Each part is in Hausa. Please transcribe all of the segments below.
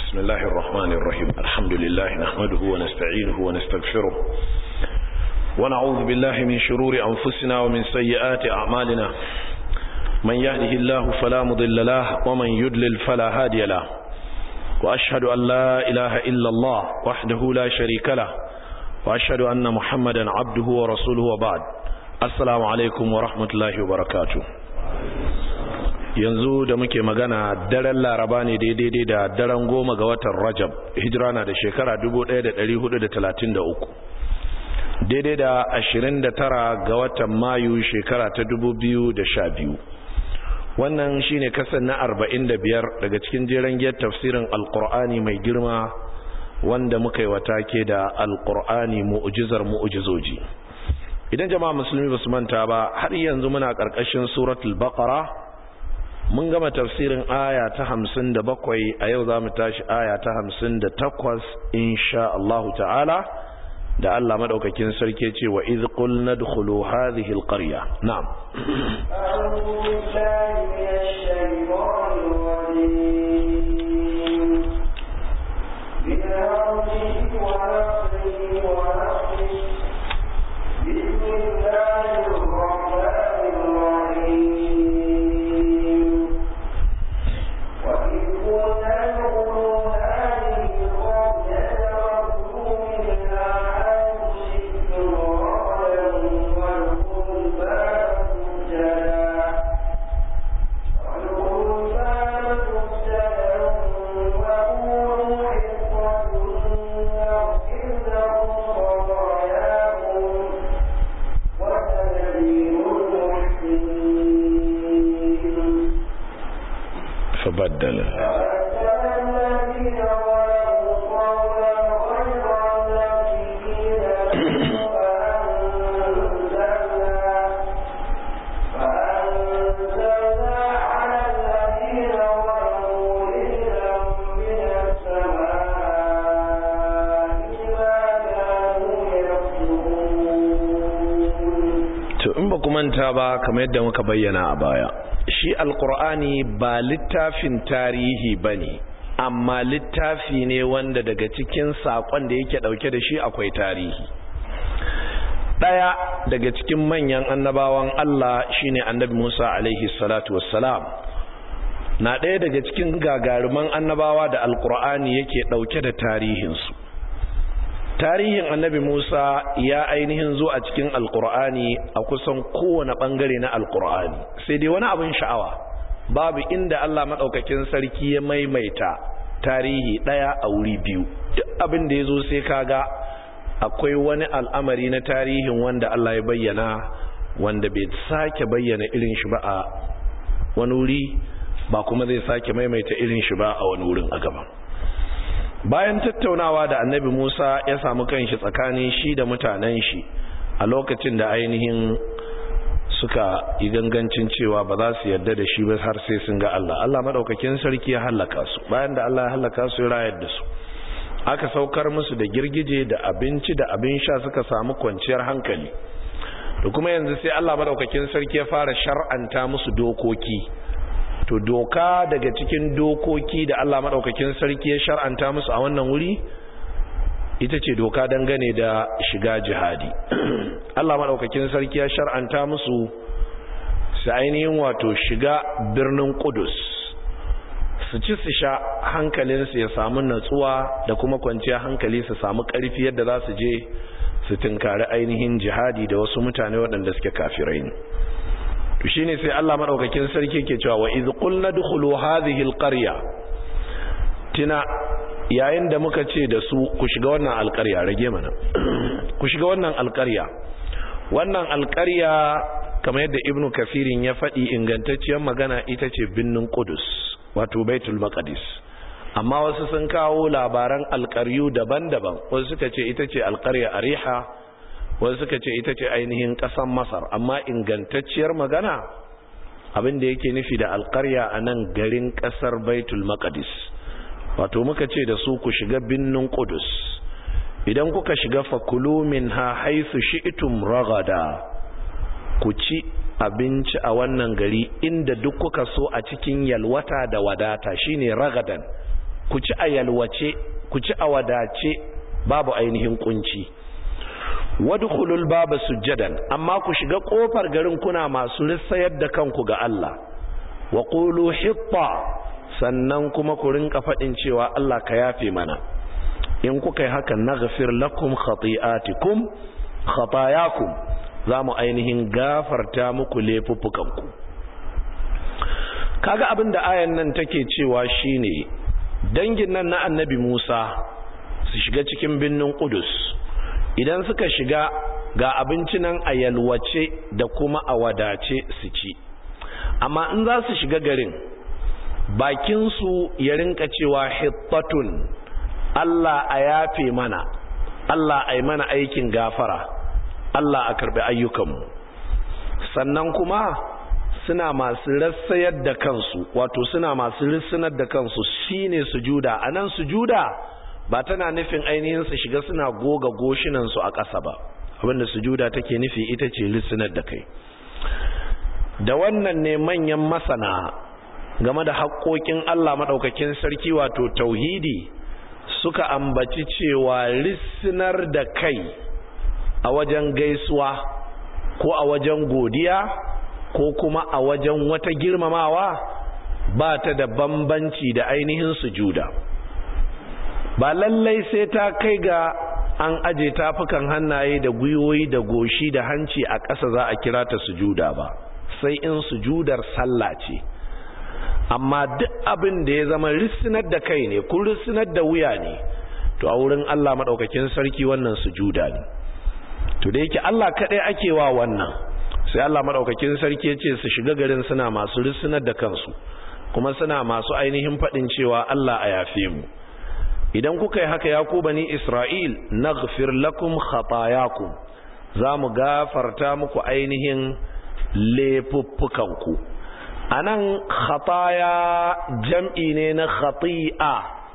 بسم الله الرحمن الرحيم الحمد لله نحمده ونستعينه ونستغفره ونعوذ بالله من شرور أنفسنا ومن سيئات أعمالنا من يهده الله فلا مضل له ومن يضلل فلا هادي له وأشهد أن لا إله إلا الله وحده لا شريك له وأشهد أن محمدا عبده ورسوله وبعد السلام عليكم ورحمة الله وبركاته. yanzu da muke magana daren laraba ne daidai da daren 10 ga watan Rajab, hijira na da shekara 1433 daidai da 29 ga watan Mayu shekara ta 2012. wannan shine kasan na 45 daga cikin jeren giyar tafsirin alqur'ani mai girma wanda muka yi watake da alqur'ani mu'jizar mu'jizoji. idan jama'a musulmi basu manta ba, har yanzu muna karkashin suratul baqara. mun gama tafsirin aya ta 57, a yau za mu tashi aya ta 58 insha Allah ta'ala, da Allah madaukakin sarki ce wa iz qulna dkhulu hadhihi alqarya. na'am a'udhu billahi minash shaitanir rajim bihamdihi wa nafsihi wa nafsihi bismillahir rahmanir rahim. فبدل manta ba, kamar yadda muka bayyana a baya, shi alkur'ani ba littafin tarihi bane, amma littafi ne wanda daga cikin sakon da yake dauke da shi akwai tarihi. daya daga cikin manyan annabawan Allah shine annabi Musa alaihi salatu wassalam, na daya daga cikin gagaruman annabawa da alkur'ani yake dauke da tarihinsu. tarihin annabi Musa ya ainihin zo a cikin alkur'ani a kusan kowane bangare na alkur'ani, sai dai wani abin sha'awa, babu inda Allah madaukakin sarki ya maimaita tarihi daya a wuri biyu. duk abin da yazo sai kaga akwai wani al'amari na tarihin wanda Allah ya bayyana, wanda bai sake bayyana irin shi ba a wani wuri, ba kuma zai sake maimaita irin shi ba a wani wurin a gaba. bayan tattaunawa da annabi Musa ya samu kanshi tsakanin shi da mutanen shi a lokacin da ainihin suka yi gangancin cewa ba za su yarda da shi ba har sai sun ga Allah madaukakin sarki ya halaka su. bayan da Allah ya halaka su, ya rayar da su, aka saukar musu da girgije da abinci da abin sha, suka samu kwanciyar hankali. da kuma yanzu sai Allah madaukakin sarki ya fara shar'anta musu dokoki. to doka daga cikin dokoki da Allah madaukakin sarki ya shar'anta musu a wannan wuri ita ce doka dangane da shiga jihadi. Allah madaukakin sarki ya shar'anta musu su ainihin wato shiga birnin Qudus, su ci su sha, hankalinsu ya samu natsuwa da kuma kwanciyar hankali, su samu ƙarfi yadda za su je su tinkari ainihin jihadi da wasu mutane waɗanda suke kafirai ne. to shine sai Allah madaukakin sarki ke cewa wa iz qulna dukhulu hadhihi alqarya, tina yayin da muka ce da su ku shiga wannan alqarya, rage mana ku shiga wannan alqarya. wannan alqarya kamar yadda Ibn Kafirin ya faɗi, ingantacciyar magana ita ce binnin Qudus, wato Baitul Maqdis. amma wasu sun kawo labaran alqaryu daban-daban, wasu suka ce ita ce alqarya Ariha, wasu suka ce ita ce ainihin ƙasar Masar. amma ingantacciyar magana, abin da yake nufi da alƙarya a nan garin ƙasar Baitul Maqdis. wato muka ce da su ku shiga binnin Qudus, idan kuka shiga fakulu minha haythu shi'tum ragada, ku ci abinci a wannan gari inda duk kuka so a cikin yalwata da wadata, shine ragadan. ku ci a yalwace, ku ci a wadace, babu ainihin kunci. wadkhulul baba sujjadan, amma ku shiga kofar garin kuna masu rissayar da kanku ga Allah. wa qulu hitta, sannan kuma ku rinka fadin cewa Allah ka yafe mana. in kuka yi haka naghfir lakum khatayakum, zamu ainihin gafarta muku laifuffukanku. kaga abinda ayan nan take cewa shine dangin nan na annabi Musa su shiga cikin binnin Qudus. idan suka shiga ga abinci nan a yalwace da kuma a wadace su ci, amma in za su shiga garin bakinsu ya rinka cewa hittatun, Allah a yafe mana, Allah a yi mana aikin gafara, Allah a karbi ayyukanmu. sannan kuma suna masu rassayar da kansu, wato suna masu rissunar da kansu, shine sujuda. anan sujuda ba tana nufin ainihin su shiga suna goga goshinansu a ƙasa ba. abinda sujuda take nufi ita ce rissunar da kai. da wannan ne manyan masana game da haƙoƙin Allah maɗaukakin sarki, wato tauhidi, suka ambaci cewa rissunar da kai a wajen gaisuwa ko a wajen godiya ko kuma a wajen wata girmamawa ba ta da bambanci da ainihin sujuda. ba lallai sai ta kai ga an aje tafukan hannaye da gwiwoyi da goshi da hanci a ƙasa za a kira ta sujuda ba, sai in sujudar sallah ce. amma duk abin da ya zama rissunar da kai ne, kun rissunar da wuya ne, to a wurin Allah madaukakin sarki wannan sujuda ne. to da yake Allah kadai ake wa wannan, sai Allah madaukakin sarki ya ce su shiga garin suna masu rissunar da kansu, kuma suna masu ainihin fadin cewa Allah a yafe mu. idan kuka yi haka ya ku bani Isra'il, naghfir lakum khatayakum, za mu gafarta muku ainihin laifuffukanku. anan khataya jam'i ne na khati'a,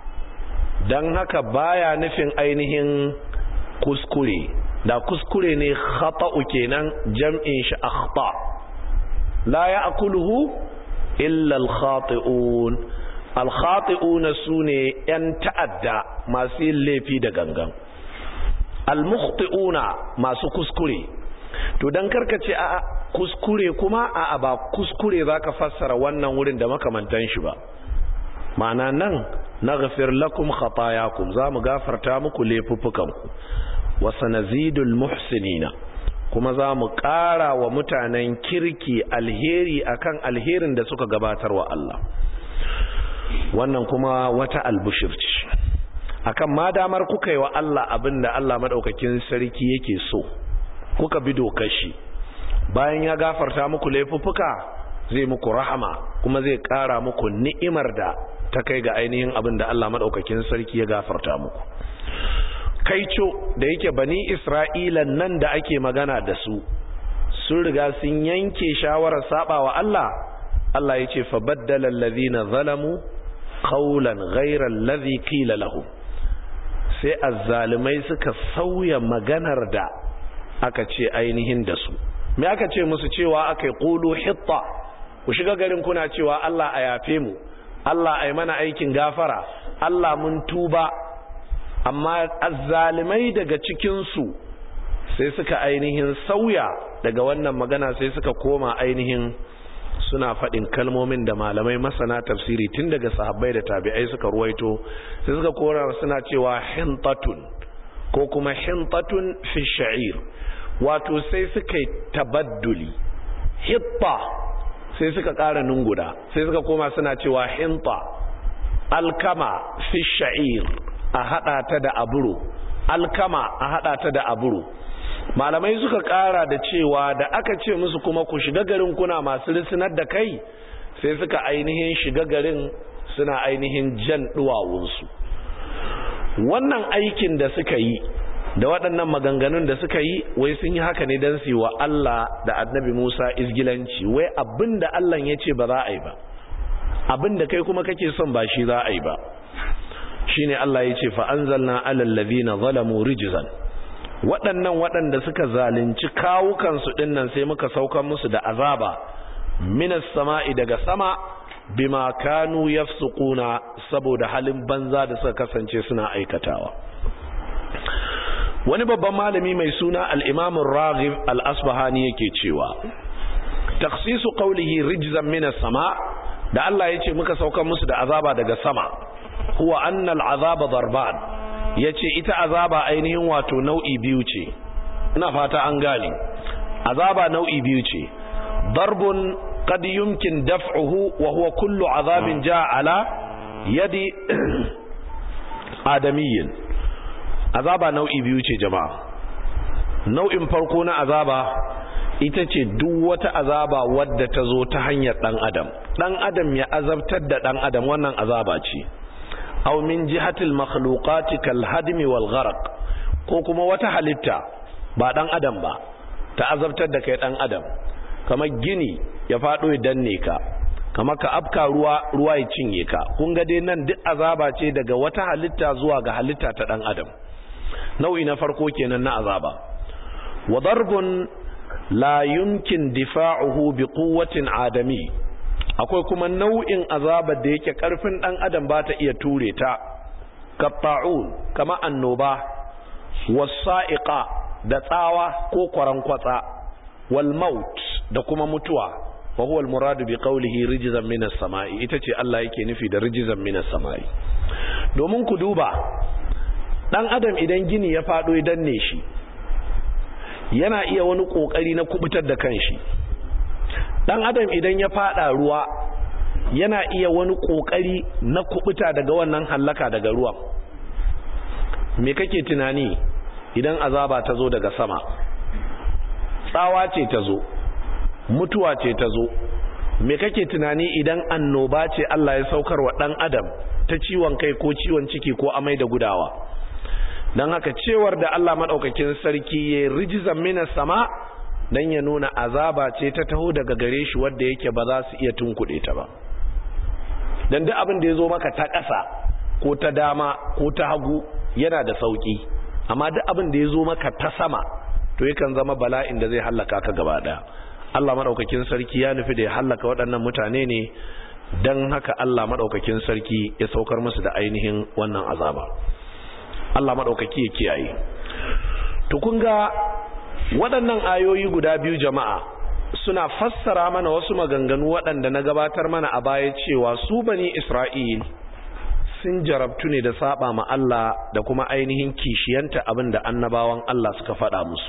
dan haka baya nufin ainihin kuskure. da kuskure ne khata'u kenan, jam'in shi akhta. la ya'kuluhu illa al-khati'un. al-khati'una sune yan ta'adda masu yin laifi da gangan. al-mukhti'una masu kuskure. to dan karkace a kuskure kuma a ba kuskure zaka fassara wannan wurin da makamantan shi ba. ma'ana nan naghfir lakum khatayakum, zamu gafarta muku laifuffukanku. wa sanazidul muhsinina, kuma zamu ƙara wa mutanen kirki alheri akan alherin da suka gabatar wa Allah. wannan kuma wata albushir ce akan madamar kuka yi wa Allah abinda Allah madaukakin sarki yake so, kuka bi dokar shi, bayan ya gafarta muku laifuffuka zai muku rahama, kuma zai ƙara muku ni'imar da ta kai ga ainihin abinda Allah madaukakin sarki ya gafarta muku. kaico da yake bani Isra'ila nan da ake magana da su sun riga sun yanke shawarar sabawa Allah. Allah ya ce fa baddala allazina zalamu qawlan ghayra allazi qila lahum, sai azzalimai suka sauya maganar da aka ce ainihin da su. me aka ce musu? cewa akai qulu hitta, ku shiga garin kuna cewa Allah a yafe mu, Allah ai mana aikin gafara, Allah mun tuba. amma azzalimai daga cikinsu sai suka ainihin sauya daga wannan magana, sai suka koma ainihin suna faɗin kalmomin da malamai masana tafsiri tun daga sahabbai da tabi'ai suka ruwaito, sai suka kora suna cewa hintatun ko kuma hintatun fi sha'ir, wato sai suka yi tabadduli. hitta sai suka ƙara nunguda, sai suka koma suna cewa hinta. alkama fi sha'ir, a hada ta da aburo, alkama a hada ta da aburo. malamai suka kara da cewa da aka ce musu kuma ku shiga garin kuna masu rissunar da kai, sai suka ainihin shiga garin suna ainihin jan duwawunsu. wannan aikin da suka yi da waɗannan maganganun da suka yi, wai sun yi haka ne don su yi wa Allah da annabi Musa izgilanci, wai abinda Allah ya ce ba za a yi ba, abinda kai kuma kake son ba shi za a yi ba. shine Allah ya ce fa anzalna alal ladina zalamu rijzan, waɗannan waɗanda suka zalunci kawukansu dinnan sai muka saukar musu da azaba minas sama'i, daga sama, bima kanu yafsuquna saboda halin banza da suka kasance suna aikatawa. Wani babban malami mai suna al-Imam Raghib al-Asbahani yake cewa takhsisu qawlihi rijzan minas sama da Allah yace muka saukar musu da azaba daga sama huwa anna al-azaba darban yace ita azaba ainihin wato nau'i biyu ce. ina fata an gane azaba nau'i biyu ce. darbun qad yumkin daf'uhu wa huwa kullu azabin jaa ala yadi adamiyyin. azaba nau'i biyu ce jama'a. nau'in farko na azaba ita ce duk wata azaba wadda ta zo ta hanyar dan adam ya azabtar da dan adam, wannan azaba ce. aw min jihatil makhluqati kal hadmi wal gharq, ko kuma wata halitta ba dan adam ba ta azabtar da kai dan adam, kamar gini ya fado ya danne ka, kamar ka afka ruwa ya cinye ka. kun ga dai nan duk azaba ce daga wata halitta zuwa ga halitta ta dan adam. nau'i na farko kenan na azaba. wa darbun la yumkin difa'uhu bi quwwatin adami, akwai kuma nau'in azaba da yake karfin dan adam ba ta iya ture ta, katta'un kama annoba, wasa'iqa da tsawa ko kwarankwatsa, wal maut da kuma mutuwa. wa huwa al muradu bi qawlihi rijzan minas sama'i, ita ce Allah yake nufi da rijzan minas sama'i. domin ku duba dan adam idan gini ya fado idan ne shi yana iya wani kokari na kubutar da kanshi. dan adam idan ya fada ruwa yana iya wani kokari na kubuta daga wannan halaka daga ruwan. me kake tunani idan azaba ta zo daga sama? tsawa ce ta zo, mutuwa ce ta zo. me kake tunani idan annoba ce Allah ya saukar wa dan adam ta ciwon kai ko ciwon ciki ko amai da gudawa? dan haka cewar da Allah madaukakin sarki ya rijzan minas sama dan ya nuna azaba ce ta taho daga gare shi wanda yake ba za su iya tunkuɗe ta ba. dan duk abin da ya zo maka ta ƙasa ko ta dama ko ta hagu yana da sauki, amma duk abin da ya zo maka ta sama to yakan zama bala'in da zai hallaka ka gaba daya. Allah madaukakin sarki ya nufi da ya hallaka waɗannan mutane ne, dan haka Allah madaukakin sarki ya saukar musu da ainihin wannan azaba. Allah madaukaki ya kiyaye. to kun ga waɗannan ayoyi guda biyu jama'a suna fassara mana wasu maganganu waɗanda na gabatar mana a baya cewa su bani Isra'il sun jarabtu ne da saba ma Allah da kuma ainihin kishiyanta abinda annabawan Allah suka faɗa musu.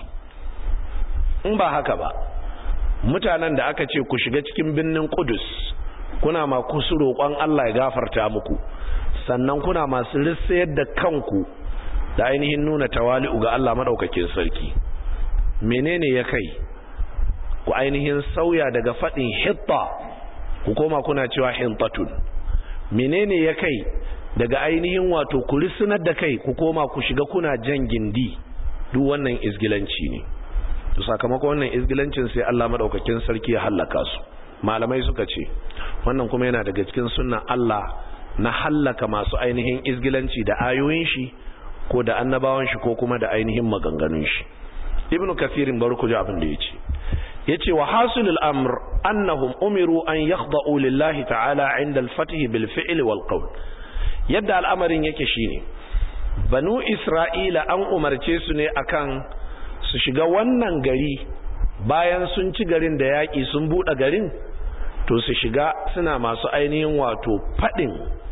in ba haka ba, mutanen da aka ce ku shiga cikin birnin Qudus kuna ma ku su roƙon Allah ya gafarta muku, sannan kuna masu rissayar da kanku da ainihin nuna tawali'u ga Allah madaukakin sarki, menene ya kai ku ainihin sauya daga faɗin hitta ku koma kuna cewa hintatun? menene ya kai daga ainihin wato ku rissunar da kai ku koma ku shiga kuna jan gindi? duk wannan izgilanci ne. to sakamakon wannan izgilancin sai Allah madaukakin sarki ya halaka su. malamai suka ce wannan kuma yana daga cikin sunnan Allah na halaka masu ainihin izgilanci da ayoyin shi ko da annabawan shi ko kuma da ainihin maganganun shi. ibnu kathirin barku ji abin da yace wa hasilul amr annahum umiru an yakhda'u lillahi ta'ala 'inda al-fath bil fi'l wal qawl. yadda al'amarin yake shine banu isra'ila an umarce su ne akan su shiga wannan gari bayan sun ci garin da yaki sun bude garin, to su shiga suna masu ainihin wato fadin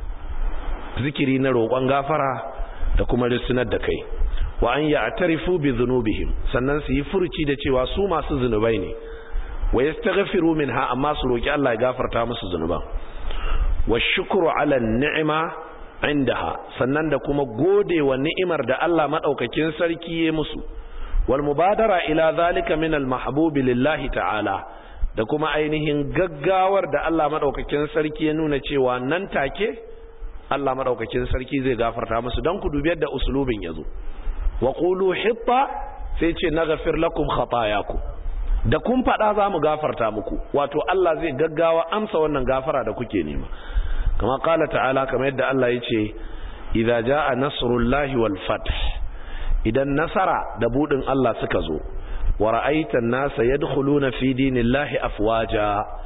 zikiri na roƙon gafara da kuma rissunar da kai, wa an ya'tarifu bi dhunubihim, sannan su yi furuci da cewa su masu zunubai ne, wa yastaghfiru minha, amma su roki Allah ya gafarta musu zunuban, wa shukru ala ni'ma indaha, sannan da kuma gode wa ni'imar da Allah madaukakin sarki ya musu, wal mubadara ila zalika min al mahbubi lillahi ta'ala, da kuma ainihin gaggawar da Allah madaukakin sarki ya nuna cewa nan take Allah madaukakin sarki zai gafarta musu. dan ku dubi yadda usulubin yazo, wa qulu hitta, sai ce naghfir lakum khatayakum, da kun fada za mu gafarta muku, wato Allah zai gaggawa amsa wannan gafara da kuke nema. kama qala ta'ala, kamar yadda Allah yace idza jaa nasrullahi wal fath, idan nasara da budin Allah suka zo, wa ra'aita an-nasa yadkhuluna fi dinillahi afwaja, to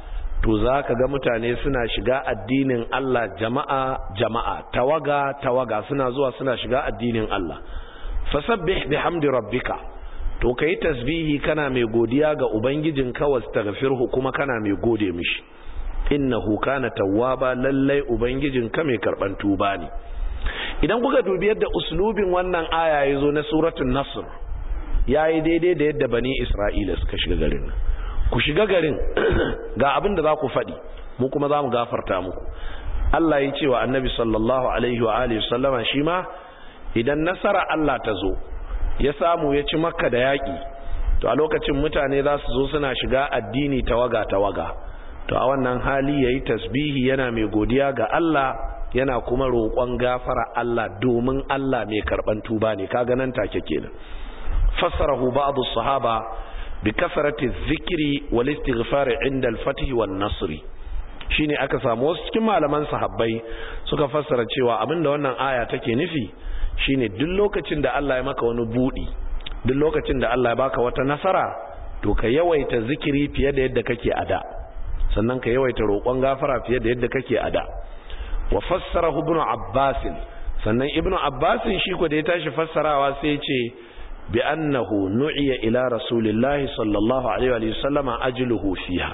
to zaka ga mutane suna shiga addinin Allah jama'a tawaga suna zuwa suna shiga addinin Allah. Fasabbih bihamdi rabbika, to kai tasbihi kana mai godiya ga ubangijinka, wastaghfirhu kuma kana mai gode mishi, innahu kana tawwaba, lallai ubangijinka mai karban tuba ne. Idan kuka dubi yadda uslubin wannan aya yazo na suratul nasr, yayi daidai da yadda bani Isra'ila suka shiga garin. Ku shiga garin ga abin da za ku faɗi, mu kuma za mu gafarta muku. Allah ya ce wa annabi sallallahu alaihi wa alihi sallama, shi ma idan nasara Allah ta zo ya samu ya ci Makka da yaƙi, to a lokacin mutane za su zo suna shiga addini tawaga. To a wannan hali yayi tasbihi yana mai godiya ga Allah, yana kuma roƙon gafara Allah, domin Allah mai karban tuba ne. Kaga nan take kenan. Fassarahu ba'd as-sahaba bi kasrati adh-dhikri wal istighfar 'inda al-fath wan nasr. Shine aka samu wasu cikin malaman sahabbai suka fassara cewa abinda wannan aya take nufi shine duk lokacin da Allah ya maka wani budi, duk lokacin da Allah ya baka wata nasara, to ka yawaita zikiri fiye da yadda kake ada, sannan ka yawaita roƙon gafara fiye da yadda kake ada. Wa fassarahu ibn Abbas, sannan ibn Abbas shi ko da ya tashi fassarawa sai ya ce bi annahu nu'iya ila rasulillahi sallallahu alaihi wa sallama ajluhu fiha.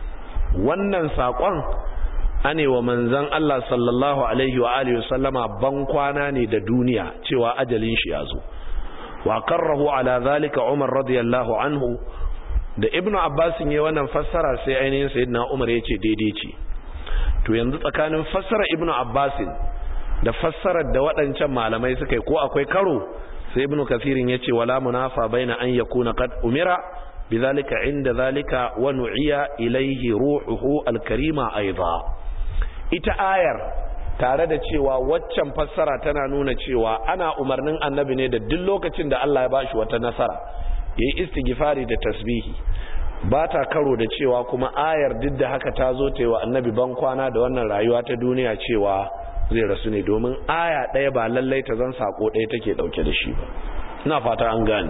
Wannan sakon ane wa manzon Allah sallallahu alaihi wa alihi sallama ban kwana ne da duniya, cewa ajalin shi ya zo. Wa qarrahu ala zalika Umar radiyallahu anhu. Da ibnu Abbas yayin wannan fassara sai ainihin sayyidina Umar yace daidai ce. To yanzu tsakanin fassara ibnu Abbas da fassarar da waɗancan malamai suka yi, ko akwai karo? Sai ibnu Kathirin yace wala munafa baina an yakuna qad umira bidhalika inda zalika wa nu'iya ilayhi ruhuhu alkarima aidan. Ita ayar tare da cewa waccan fassara tana nuna cewa ana umarnin annabi ne da duk lokacin da Allah ya bashi wata nasara yayi istighfari da tasbihi, ba ta karo da cewa kuma ayar duk da haka ta zo ta yi wa annabi ban kwana da wannan rayuwa ta duniya cewa zai rasu ne, domin aya ɗaya ba lallai ta zan sako ɗaya take ɗauke da shi ba. ina fata an gane.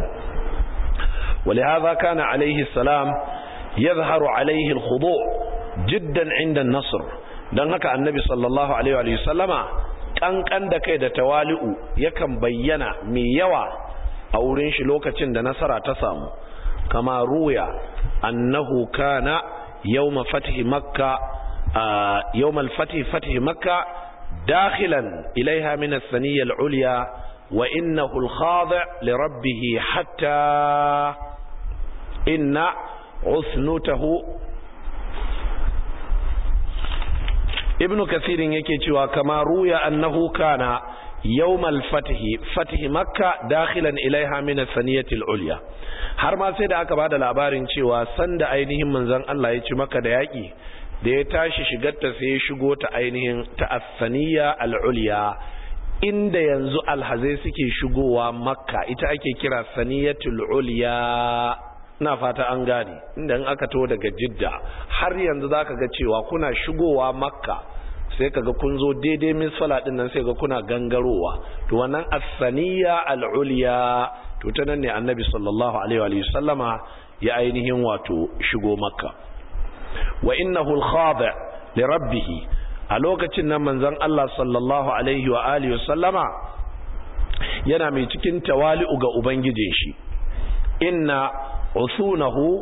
ولهذا كان عليه السلام يظهر عليه الخضوع جدا عند النصر. dan haka annabi sallallahu alaihi wa sallama kankan da kai da tawali'u yakan bayyana mai yawa a wurin shi lokacin da nasara ta samu. kama ruya annahu kana yawm fathi makkah yawm fath makkah dakhilan ilaiha min as-saniyya al-ulya wa innahu al-khadi' li rabbih hatta inna usnutahu. ibnu kathirin yake cewa kama ruya annahu kana yawmal fathi makka dakhilan ilaiha min as-saniyati al-ulya. har ma sai da aka bada labarin cewa sanda ainihin manzon Allah ya ci Makka da yaki, da ya tashi shigarta sai ya shigo ta ainihin ta as-saniyya al-ulya, inda yanzu alhazai suke shigowa Makka ita ake kira saniyatul ulya. ina fata an gane. inda in aka to daga Jidda har yanzu zaka ga cewa kuna shigowa Makka sai kaga kun zo daidai misfala din nan sai ga kuna gangarowa, to wannan as-saniyya al-ulya, to ta nan ne annabi sallallahu alaihi wa sallama ya ainihin wato shigo Makka. wa innahu al-khadi' li rabbih, a lokacin nan manzon Allah sallallahu alaihi wa alihi wa sallama yana mai cikin tawali'u ga ubangijin shi. inna usunahu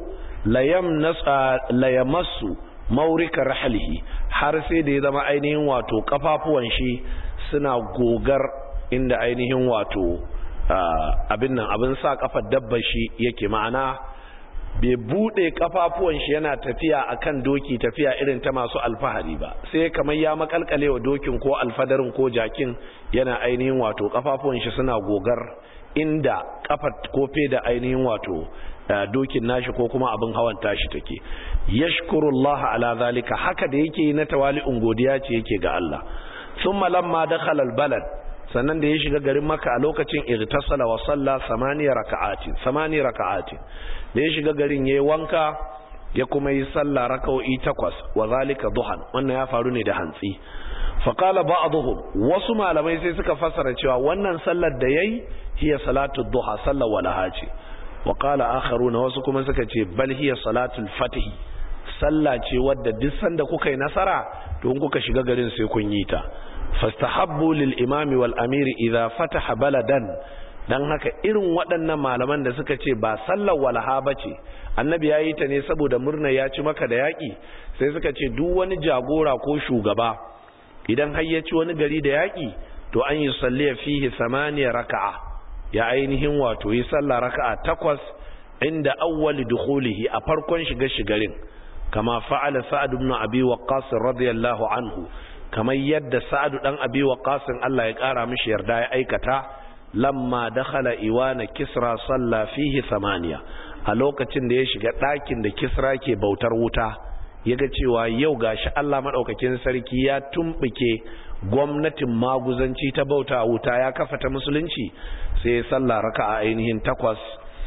la yamassu maurika rahlihi, har sai da ya zama ainihin wato kafafuwan shi suna gogar inda ainihin wato abin sa kafar dabbar shi yake, ma'ana bai bude kafafuwan shi yana tafiya akan doki tafiya irin ta masu alfahari ba, sai kamar ya makalkale wa dokin ko alfadarin ko jakin, yana ainihin wato kafafuwan shi suna gogar inda kafar kofe da ainihin wato dokin nashi ko kuma abin hawan tashi take. yashkurullah ala zalika, haka da yake na tawali'un godiya ce yake ga Allah. thumma lamma dakhala albalad, sannan da ya shiga garin Makka a lokacin irtasala wa salla 8 raka'atin. da ya shiga garin yayi wanka ya kuma yi sallah raka'o'i 8, wa zalika duhan, wannan ya faru ne da hantsi. fa qala ba'dhum, wasu malamai sai suka fassara cewa wannan sallar da yayi hiya salatu duha, sallar walaha ce. wa qala akharuna, wasu kuma suka ce bal hiya salatul fath, sallah ce wadda duk sanda kuka yi nasara to in kuka shiga garin sai kun yi ta. fastahabbu lil imami wal amiri idza fataha baladan, dan haka irin waɗannan malaman da suka ce ba sallar walaha bace, annabi ya yi ta ne saboda murna ya ci maka da yaƙi, sai suka ce duk wani jagora ko shugaba idan har ya ci wani gari da yaƙi to an yi salliya fihi 8 raka'a, ya ainihin wato yi sallah raka'a 8 inda awwali dukhulihi, a farkon shigarin, kama fa'ala sa'ad ibn abi waqqas radiyallahu anhu, kamar yadda sa'ad dan abi waqqas Allah ya kara mishi yarda ya aikata, lamma dakhala iwana kisra salla fihi 8, a lokacin da ya shiga ɗakin da kisra ke bautar wuta, yaga cewa yau gashi Allah madaukakin sarki ya tumbuke gwamnatin maguzanci ta bauta wuta ya kafa ta musulunci, sai salla raka'a ainihin 8.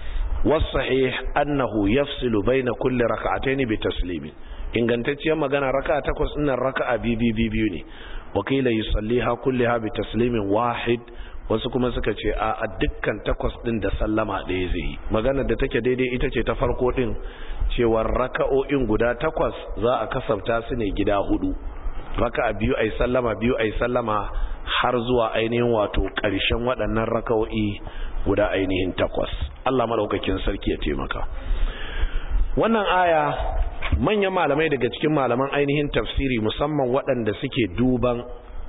wasahih annahu yafsilu baina kulli raka'atayn bi taslimin, ingantacciyar magana raka'a 8 din raka'a biyu ne, wakila yusalliha kullaha bi taslimin wahid, wasu kuma suka ce a dukkan 8 din da sallama ɗaya zai. magana da take daidai ita ce ta farko din, cewa raka'o'in guda 8 za a kasafta su ne gida 4, raka'a biyu ai sallama har zuwa ainihin wato ƙarshen waɗannan raka'o'i guda ainihin 8. Allah madaukakin sarki ya taimaka. Wannan aya manyan malamai daga cikin malaman ainihin tafsiri, musamman waɗanda suke duban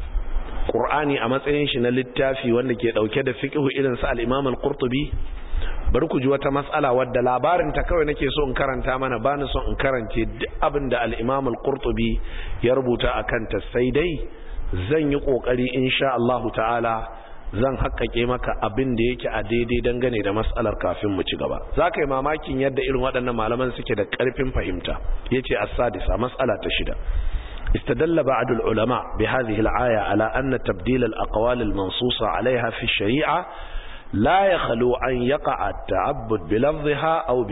Qur'ani a matsayin shi na littafi wanda ke dauke da fiqh irin sa al-Imam al-Qurtubi, bari ku ji wata mas'ala wadda labarin ta kawai nake so in karanta mana, bani so in karance duk abin da al-Imam al-Qurtubi ya rubuta akan ta, sai dai zan yi kokari insha Allah ta'ala zan haƙƙaƙe maka abin da yake a daidai dangane da mas'alar kafin mu ci gaba. Zaka yi mamakin yadda irin waɗannan malaman suke da ƙarfin fahimta. Yace as-sadisa, mas'ala ta 6. استدل بعض العلماء بهذه الآية على أن تبديل الأقوال المنصوصة عليها في الشريعة لا يخلو أن يقع التعبد بلفظها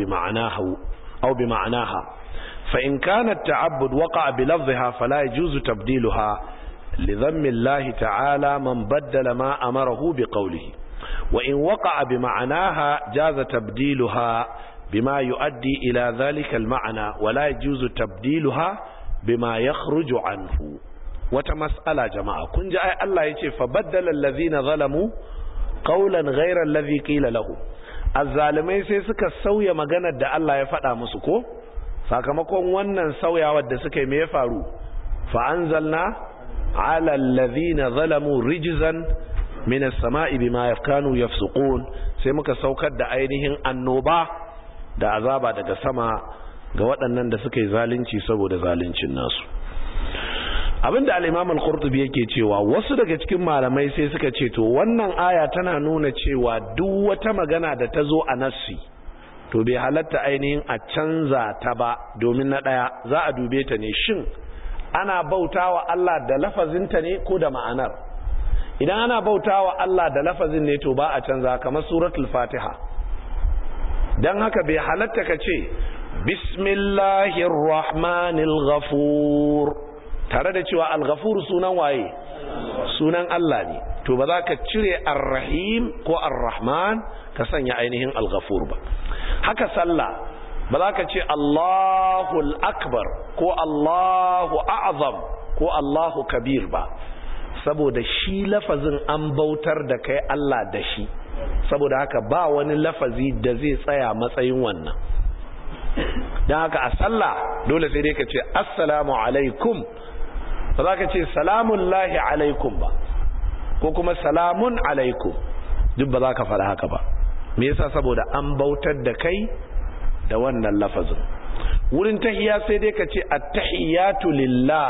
أو بمعناها، فإن كان التعبد وقع بلفظها فلا يجوز تبديلها لذم الله تعالى من بدل ما أمره بقوله، وإن وقع بمعناها جاز تبديلها بما يؤدي إلى ذلك المعنى، ولا يجوز تبديلها بما يخرج عنه. وتمسألة جماعة كن جاء الله يقول فبدل الذين ظلموا قولا غير الذي قيل له. الظالمين sai suka sauya maganar da Allah ya faɗa musu ko, sakamakon wannan sauyawar da suka yi me ya faru, fa anzalna ala alladhina zalamu rijzan min as-sama'i bima kanu yafsuqun, sai muka saukar da ainihin annoba da azaba daga sama ga waɗannan da suka yi zalunci saboda zaluncin nasu. Abinda al-Imam al-Qurtubi yake cewa, wasu daga cikin malamai sai suka ce to wannan aya tana nuna cewa duk wata magana da ta zo a nassi to bai halatta ainihin a canza ta ba, domin na ɗaya za a dube ta ne shin ana bautawa Allah da lafazinta ne ko da ma'anar. Idan ana bautawa Allah da lafazin ne to ba a canza, kamar suratul Fatiha. Dan haka bai halatta ka ce bismillahir rahmanir ghafur tare da cewa al-ghafur sunan waye, sunan Allah ne, to ba za ka cire ar-rahim ko ar-rahman ka sanya ainihin al-ghafur ba. haka sallah ba za ka ce Allahul akbar ko Allahu a'zam ko Allahu kabir ba, saboda shi lafazin an bautar da kai Allah da shi, saboda haka ba wani lafazi da zai tsaya matsayin wannan. don haka a sallah dole sai dai ka ce assalamu alaikum, ba za ka ce salamun lahi alaikum ba ko kuma salamun alaikum, duk ba za ka faɗa haka ba. me yasa? saboda an bautar da kai da wannan lafazin. wurin tahiyya sai dai ka ce attahiyatu lillah,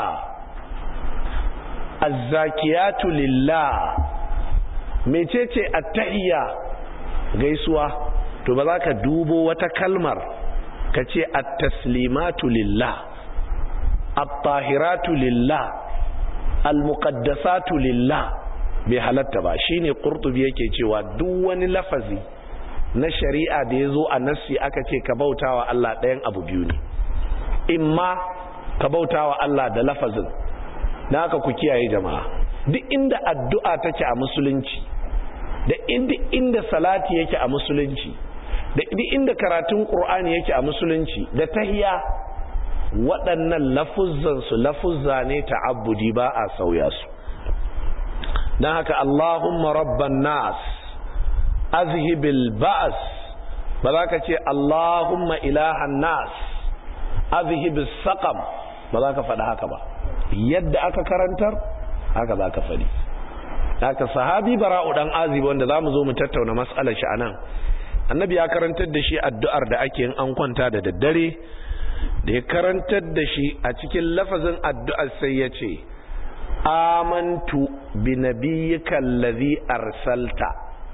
azzakiyatu lillah. mecece attahiyya? gaisuwa. to ba za ka dubo wata kalmar ka ce at-taslimatu lillah, at-tahiratu lillah, al-muqaddasatu lillah, bai halatta ba. shine Qurtubi yake cewa duk wani lafazi na shari'a da yazo a nassi aka ce ka bautawa Allah ɗayan abu biyu ne, imma ka bautawa Allah da lafazin. dan haka ku kiyaye jama'a, duk inda addu'a take a musulunci, da inda salati yake a musulunci, da inda karatun Qur'ani yake a musulunci, da tahiyya, waɗannan lafuzzansu lafuzza ne ta'abbudi ba a sauya su. don haka Allahumma rabban nas azhibil ba's ba za ka ce Allahumma ilahan nas azhibis saqam ba za ka faɗi haka ba, yadda aka karantar haka za ka faɗi. haka sahabi bara'u dan azib wanda za mu zo mu tattauna mas'alar shi anan, annabi ya karantar da shi addu'ar da ake yin an kwanta da daddare, da ya karantar da shi a cikin lafazin addu'ar sai ya ce amantu bi nabiyyika allazi arsalta,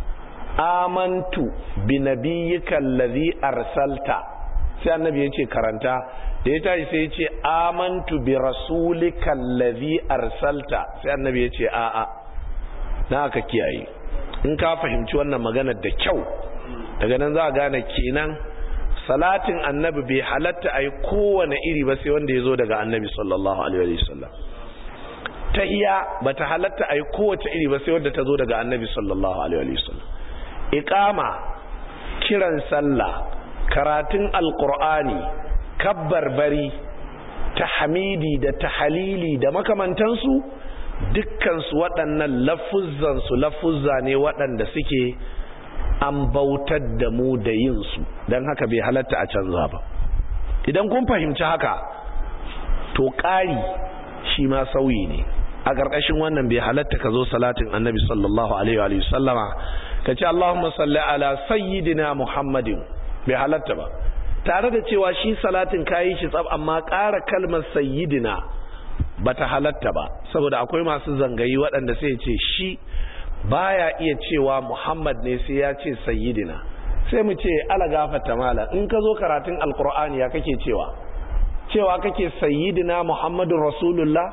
amantu bi nabiyyika allazi arsalta, sai annabi ya ce karanta, da ya tashi sai ya ce amantu bi rasulika allazi arsalta, sai annabi ya ce a'a, na aka kiyaye. in ka fahimci wannan maganar da kyau, daga nan za a gane kenan salatin annabi bai halatta a yi kowane iri ba sai wanda ya zo daga annabi sallallahu alaihi wasallam. tahiyya ba ta halatta a yi kowace iri ba sai wanda ta zo daga annabi sallallahu alaihi wasallam. iqama, kiran sallah, karatun alqur'ani, kabbarbari, tahmidi da tahlili da makamantansu, dukkansu waɗannan lafuzzansu lafuzza ne waɗanda suke an bautar da mu da yinsu, don haka bai halatta a canza ba. idan kun fahimci haka, to ƙari shi ma sauyi ne. a ƙarƙashin wannan bai halatta ka zo salatin annabi sallallahu alaihi wa sallama ka ce Allahumma salli ala sayyidina Muhammadin, bai halatta ba, tare da cewa shi salatin kayi shi tsab, amma ƙara kalmar sayyidina bata halatta ba, saboda akwai masu zangayi waɗanda sai ce shi baya iya cewa Muhammad ne sai ya ce sayyidina. sai mu ce ala gafarta mala, in ka zo karatun alqur'ani ya kake cewa kake sayyidina Muhammadur rasulullah,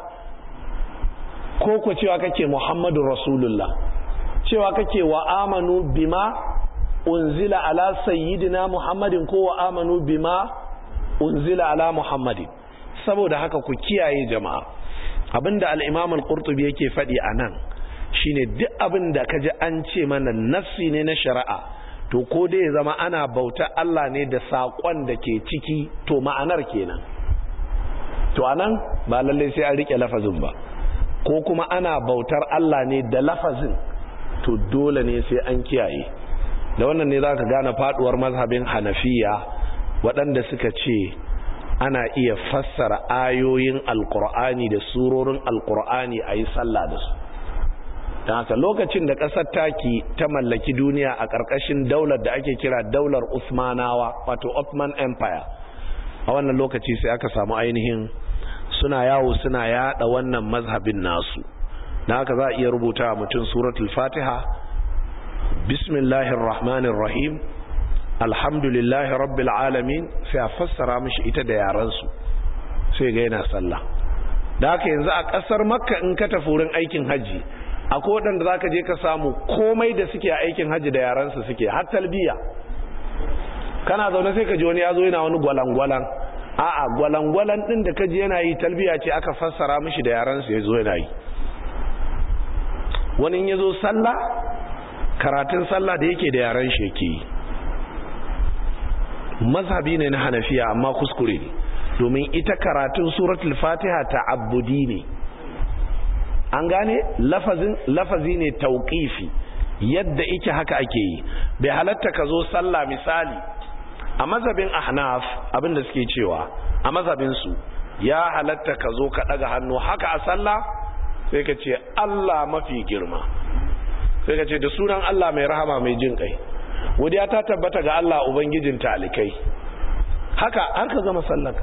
ko ko cewa kake Muhammadur rasulullah, cewa kake wa amanu bima unzila ala sayyidina Muhammadin ko wa amanu bima unzila ala Muhammadin. saboda haka ku kiyaye jama'a, abinda al-Imam al-Qurtubi yake faɗi anan shine duk abinda kaji an ce mana nassi ne na shari'a, to ko dai ya zama ana bauta Allah ne da sakon da ke ciki, to ma'anar kenan, to anan ba lalle sai an rike lafazin ba, ko kuma ana bautar Allah ne da lafazin, to dole ne sai an kiyaye. da wannan ne zaka gane faduwar mazhabin Hanafiya waɗanda suka ce ana iya fassara ayoyin alkur'ani da surorin alkur'ani a yi sallah da su. don haka lokacin da ƙasar taki ta mallaki duniya a ƙarƙashin daular da ake kira daular Usmanawa, wato Ottoman Empire, a wannan lokaci sai aka samu ainihin suna yawo suna yada wannan mazhabin nasu. don haka za a iya rubuta mutum suratul Fatiha, bismillahir rahmanir rahim, alhamdulillahi rabbil alamin, sai a fassara mishi ita da yaransu, sai ga yana sallah. da haka yanzu a kasar Makka in ka tafi wurin aikin haji, akwai waɗanda zaka je ka samu komai da suke a aikin haji da yaransu suke, har talbiya. kana zaune sai ka ji wani yazo yana wani gwalangwalan, a'a gwalangwalan din da kaji yana yi talbiya ce aka fassara mishi da yaransu yazo yana yi. wani in yazo sallah, karatun sallah da yake da yaran shi yake yi. mazhabi ne na Hanafiya amma kuskure ne, domin ita karatun suratul Fatiha ta'abbudi ne. an gane lafazi ne tauqifi, yadda yake haka ake yi. bai halatta ka zo sallah misali a mazhabin Ahnaf, abinda suke cewa a mazhabin su ya halatta ka zo ka daga hannu haka a sallah, sai ka ce Allah mafi girma, sai ka ce da sunan Allah mai rahama mai jin kai, godiya ta tabbata ga Allah ubangijin talikai, haka har ka gama sallarka.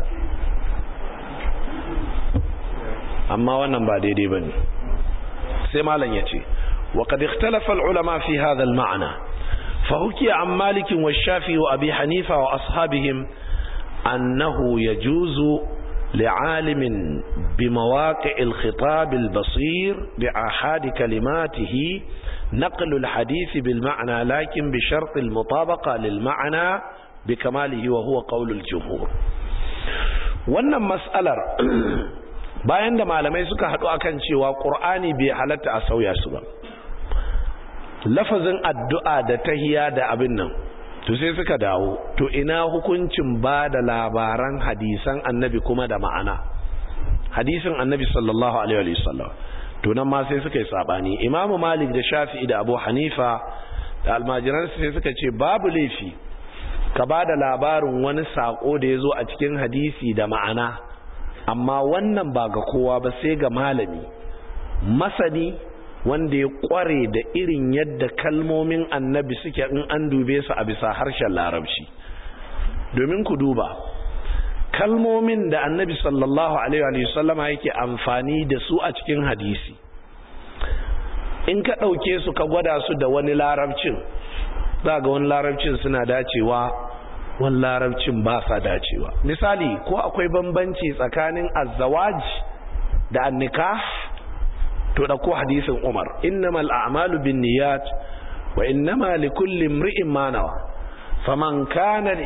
amma wannan ba daidai bane. sai malam yace wa qad ikhtalafa al-ulama fi hadha al-ma'na fa hukiya an Malik wa Shafi'i wa Abi Hanifa wa ashabihim annahu yajuzu li'alimin bimawaqi' al-khitab al-basir bi'ahad kalimatihi نقل الحديث بالمعنى لكن بشرط المطابقة للمعنى بكماله وهو قول الجمهور. wannan mas'alar bayan da malamai suka haɗu akan cewa Qur'ani bai halatta a sauya su ba, lafazin addu'a da tahiyya da abin nan to sai suka dawo, to ina hukuncin ba da labaran hadisan annabi kuma da ma'ana, hadisin annabi sallallahu alaihi wasallam. to nan ma sai suka yi sabani. Imamu Malik da Shafi'i da Abu Hanifa da almajiran sai suka ce babu laifi ka ba da labarin wani sako da ya zo a cikin hadisi da ma'ana, amma wannan ba ga kowa ba sai ga malami masani wanda ya kware da irin yadda kalmomin annabi suke in an dube su a bisa harshen larabci. Domin ku duba kalmomin da annabi sallallahu alaihi wasallama yake amfani da su a cikin hadisi, in ka ɗauke su ka gwada su da wani larabcin, za ga wani larabcin suna dacewa, wani larabcin ba sa dacewa. Misali, ko akwai bambanci tsakanin azzawaj da annikah? to da ko hadisin Umar, innamal a'malu binniyat wa innama likulli imri'in ma nawa, faman kanat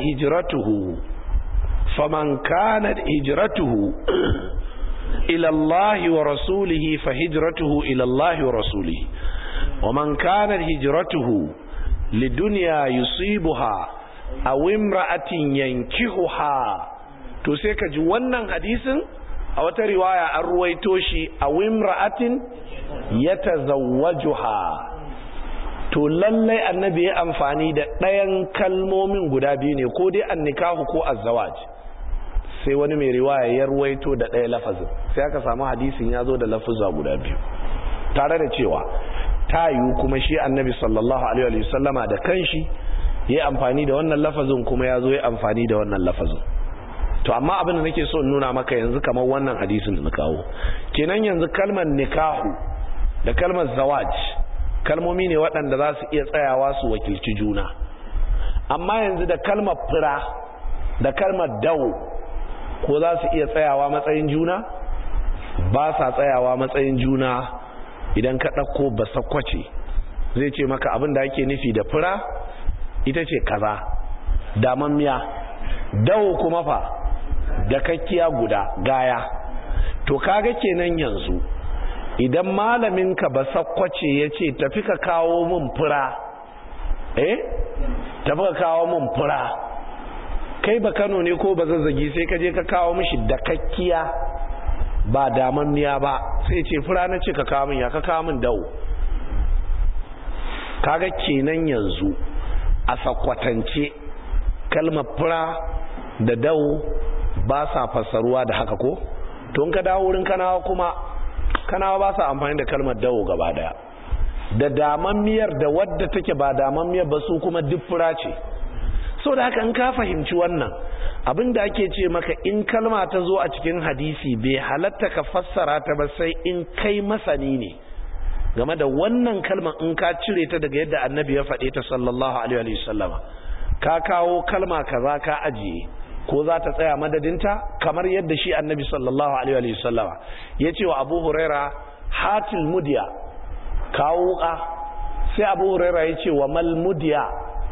hijratuhu ila Allah wa rasulihi fa hijratuhu ila Allah wa rasulihi, wa man kanat hijratuhu lidunya yusibuha aw imra'atin yankihuha. to sai ka ji wannan hadisin a wata riwaya an ruwaito shi a wimra'atin yatazawwajuha. to lallai annabi ya amfani da ɗayan kalmomin guda biyu ne, ko dai annikahu ko azzawaj. sai wani mai riwaya ya ruwaito da ɗaya lafazin, sai aka samu hadisin ya zo da lafuzza guda biyu, tare da cewa ta yiwu kuma shi annabi sallallahu alaihi wasallama da kanshi ya amfani da wannan lafazin, kuma ya zo ya amfani da wannan lafazin. to amma abin da nake so in nuna maka yanzu kamar wannan hadisin da na kawo, kenan yanzu kalmar nikahu da kalmar zawaj kalmomi ne waɗanda za su iya tsayawa su wakilci juna, amma yanzu da kalmar fira da kalmar dawo ko za su iya tsayawa matsayin juna? ba sa tsayawa matsayin juna. idan ka ɗauko basakwace zai ce maka abin da ake nufi da fira ita ce kaza, damammiya. dawo kuma fa da kakkiya guda, gaya. to kaga kenan yanzu idan malaminka ba sakwace ya ce tafi ka kawo min fura, tafi ka kawo min fura, kai ba Kano ne ko ba Zazzagi, sai ka je ka kawo mishi da kakkiya ba damammiya ba, sai ce fura na ce ka kawo min, ya ka kawo min dawo. kaga kenan yanzu a sakwatance kalmar fura da dawo ba sa fassaruwa da haka ko? to in ka dawo wurin Kanawa kuma, Kanawa ba sa amfani da kalmar dawo gaba daya, da damammiyar da wadda take ba damammiyar ba su kuma duk fura ce. so da haka in ka fahimci wannan, abinda ake ce maka in kalma ta zo a cikin hadisi bai halatta ka fassara ta ba sai in kai masani ne game da wannan kalma. in ka cire ta daga yadda annabi ya faɗe ta sallallahu alaihi wasallama, ka kawo kalma kaza ka ajiye, ko za ta tsaya madadinta, kamar yadda shi annabi sallallahu alaihi wasallama ya ce wa Abu Huraira hatil mudiya, kawo wuka. sai Abu Huraira ya ce wa mal mudiya,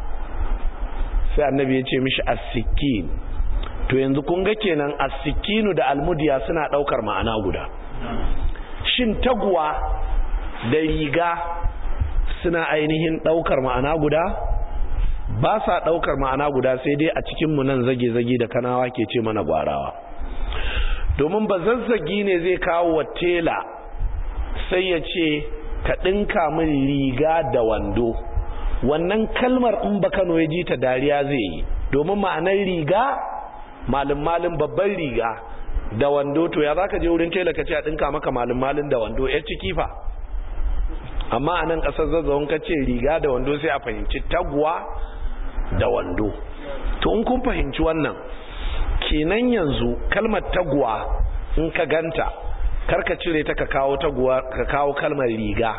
sai annabi ya ce mishi as-sikkin. to yanzu kun ga kenan as-sikkinu da al-mudiya suna daukar ma'ana guda. shin taguwa da riga suna ainihin daukar ma'ana guda? ba sa daukar ma'ana guda, sai dai a cikin mu nan zage-zage da Kanawa ke ce mana gwarawa. domin ba zazzagi ne zai kawo wa tela sai ya ce ka dinka min riga da wando, wannan kalmar in ba Kano ya ji ta dariya zai yi, domin ma'anar riga malin babban riga da wando. to ya zaka je wurin tela ka ce a dinka maka malin da wando yar ciki fa? amma a nan kasar Zazzawon ka ce riga da wando sai a fahimci taguwa da wando. to in kun fahimci wannan, kenan yanzu kalmar taguwa in ka ganta karka cire ta ka kawo taguwa, ka kawo kalmar riga.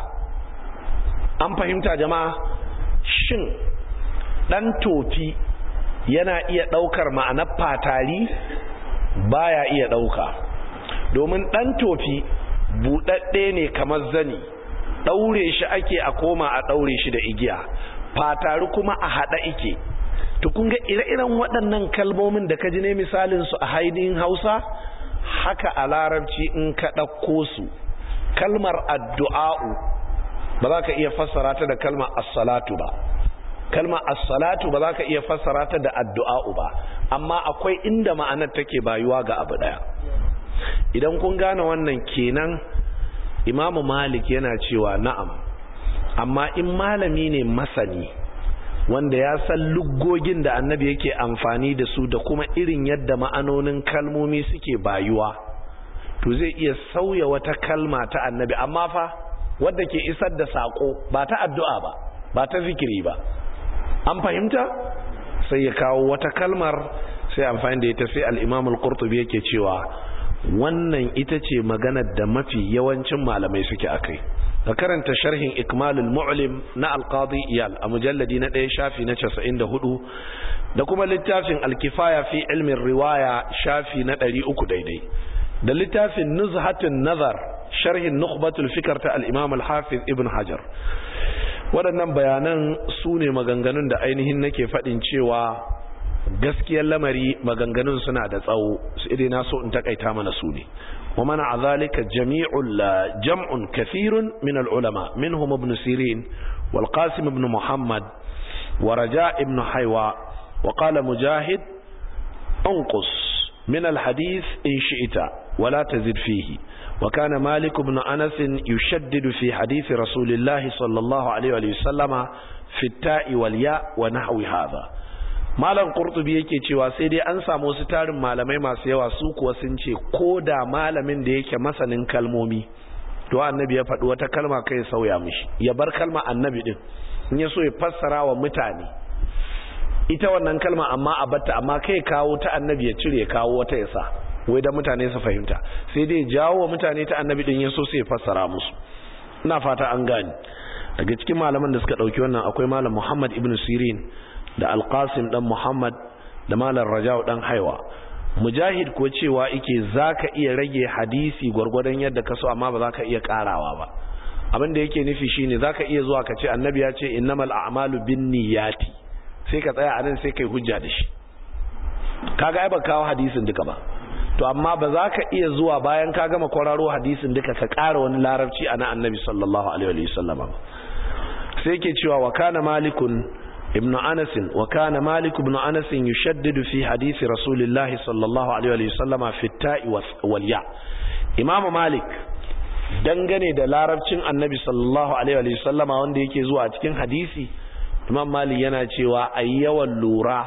an fahimta jama'a? shin dan tofi yana iya daukar ma'anar fatari? baya iya dauka, domin dan tofi budadde ne kamar zani, daure shi ake a koma a daure shi da igiya. fatari kuma a hada ike. to kun ga ire-iren waɗannan kalmomin da ka ji ne misalin su a haidin Hausa, haka a Larabci in ka dauko su. kalmar addu'a'u ba za ka iya fassara ta da kalmar as-salatu ba, kalma as-salatu ba za ka iya fassara ta da addu'a ba, amma akwai inda ma'anar take bayuwa ga abu daya. Idan kun gane wannan kenan Imam Malik yana cewa na'am, amma in malami ne masani wanda ya san luggogin da annabi yake amfani da su da kuma irin yadda ma'anonin kalmomi suke bayuwa, to zai iya sauya wata kalma ta annabi, amma fa wadda ke isar da sako, ba ta addu'a ba, ba ta zikiri ba. An fahimta? Sai ya kawo wata kalmar sai amfani da ita. Sai al-Imam al-Qurtubi yake cewa wannan ita ce maganar da mafi yawancin malamai suke akai. Da karanta sharhin Ikmalul Mu'lim na Al-Qadi Iyal a mujalladi na 1 shafi na 94, da kuma littafin Al-Kifaya fi ilmin riwaya shafi na 300 daidai, da littafin Nuzhatun Nazar sharhin Nukhbatul Fikr ta al-Imam al-Hafiz Ibn Hajar. Waɗannan bayanan su ne maganganun da ainihin nake faɗin cewa gaskiyar lamari maganganun suna da tsawo, su idai na so in takaita mana su ne. wa mana a zalika jam'un kathirun min al'ulama minhum ibn Sirin wal Qasim ibn Muhammad wa Raja ibn Haywa wa qala Mujahid unqus min al-hadith in shi'ta wa la tazid fihi. وكان مالك بن أنس يشدد في حديث رسول الله صلى الله عليه وسلم في التاء والياء ونحو هذا. malam Qurtubi yake cewa sai dai an samu su tarin malamai masu yawa su kuwa sun ce ko da malamin da yake masanin kalmomi to annabi ya faɗi wata kalma kai sauya mishi, ya bar kalma annabi din in ya so ya fassara wa mutane ita wannan kalma, amma a batta, amma kai kawo ta annabi ya cire kawo wata ya sa wai da mutane su fahimta, sai dai jawo wa mutane ta annabi din yaso sai ya fassara musu. Ina fata an gani. Daga cikin malaman da suka dauki wannan akwai malam Muhammad ibn Sirin da Al-Qasim dan Muhammad da malam Raja dan Haiwa. Mujahid ko cewa yake zaka iya rage hadisi gurgurdan yadda kaso, amma ba zaka iya karawa ba. Abin da yake nufi shine zaka iya zuwa ka ce annabi ya ce innamal a'malu binniyati, sai ka tsaya anan sai kai hujja da shi. Kaga ai ba kawo hadisin duka ba. To amma ba za ka iya zuwa bayan ka gama kwararo hadisin duka ka ƙara wani larabci a na annabi sallallahu alaihi wasallam ba. Sai ke cewa wa kana malikun ibn Anas wa kana malik ibn Anas yushaddidu fi hadisi rasulillahi sallallahu alaihi wasallama fi ta'i wal ya. Imam Malik dangane da larabcin annabi sallallahu alaihi wasallama wanda yake zuwa cikin hadisi, Imam Malik yana cewa ayyawan lura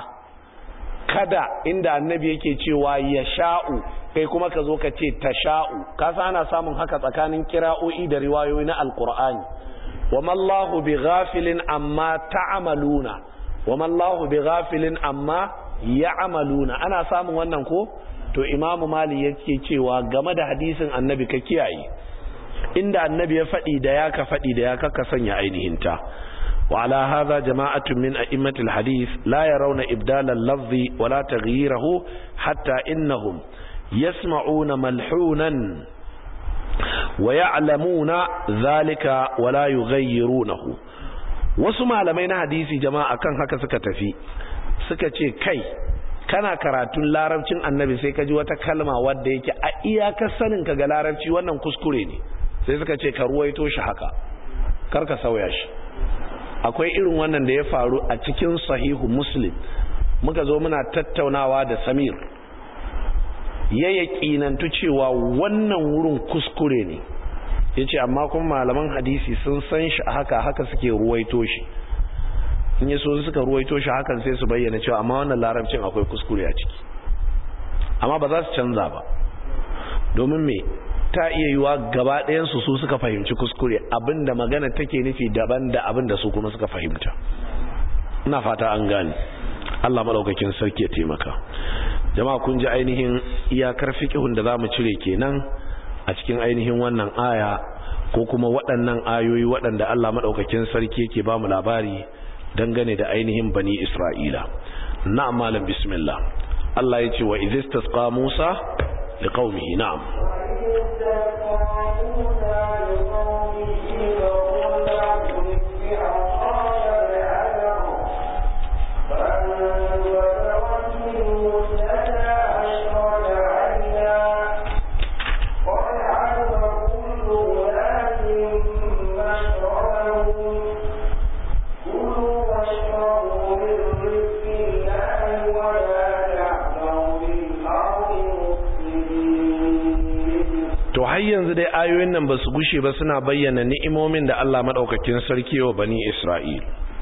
kada inda annabi yake cewa ya sha'u kai kuma ka zo ka ce ta sha'u. Kasa ana samun haka tsakanin kira'o'i da riwayoyi na alkur'ani. wa mallahu bi ghafilin amma ta'amaluna, wa mallahu bi ghafilin amma ya'amaluna, ana samun wannan ko? To Imam Malik yake cewa game da hadisin annabi ka kiyaye, inda annabi ya faɗi da ya ka faɗi da ya ka sanya ainihin ta. وعلى هذا جماعة من أئمة الحديث لا يرون إبدال اللفظ ولا تغييره حتى إنهم يسمعون ملحونا ويعلمون ذلك ولا يغيرونه. وسمع لمن حديث جماعة كان هكا سكتفي سكتشي كي kana karatun larabcin annabi sai ka ji wata kalma wadda yake a iyakar sanin ka ga larabci wannan kuskure ne, sai suka ce ka ruwaito shi haka, kar ka sauya shi. Akwai irin wannan da ya faru a cikin sahihu Muslim. Muka zo muna tattaunawa da Samir, ya yaƙinantu cewa wannan wurin kuskure ne, yace amma kuma malaman hadisi sun san shi haka suke ruwaito shi. In yaso suka ruwaito shi hakan sai su bayyana cewa amma wannan larabcin akwai kuskure a ciki, amma ba za su canza ba, domin me ta iya yiwa gaba ɗayansu su suka fahimci kuskure, abinda magana take nufi daban da abinda su kuma suka fahimta. Ina fata an gane. Allah madaukakin sarki ya taimaka. Jama'a kun ji ainihin iyakar fiqhun da zamu cire kenan a cikin ainihin wannan aya ko kuma waɗannan ayoyi waɗanda Allah madaukakin sarki yake ba mu labari dangane da ainihin bani Isra'ila. Na'am malam, bismillah. Allah ya ce wa idhistasqa Musa liqaumihi. Na'am. كلوا واشربوا yanzu dai ayoyin nan ba su gushe ba suna bayyana ni'imomin da Allah madaukakin sarki wa bani Isra'il.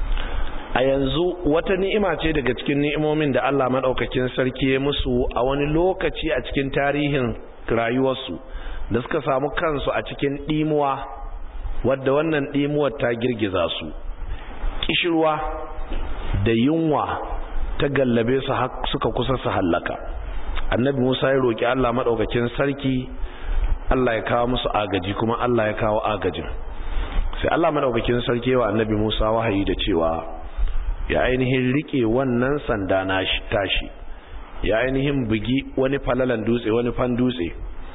A yanzu wata ni'ima ce daga cikin ni'imomin da Allah madaukakin sarki ya musu a wani lokaci a cikin tarihin rayuwarsu da suka samu kansu a cikin dimuwa, wadda wannan dimuwar ta girgiza su. Kishirwa da yunwa ta gallabe su suka kusa su hallaka. Annabi Musa ya roki Allah madaukakin sarki Allah ya kawo musu agaji, kuma Allah ya kawo agajin. Sai Allah madaukakin sarki wa Annabi Musa wahayi da cewa ya ainihin rike wannan sanda nashi tashi, ya ainihin bugi wani falalan dutse, wani fan dutse.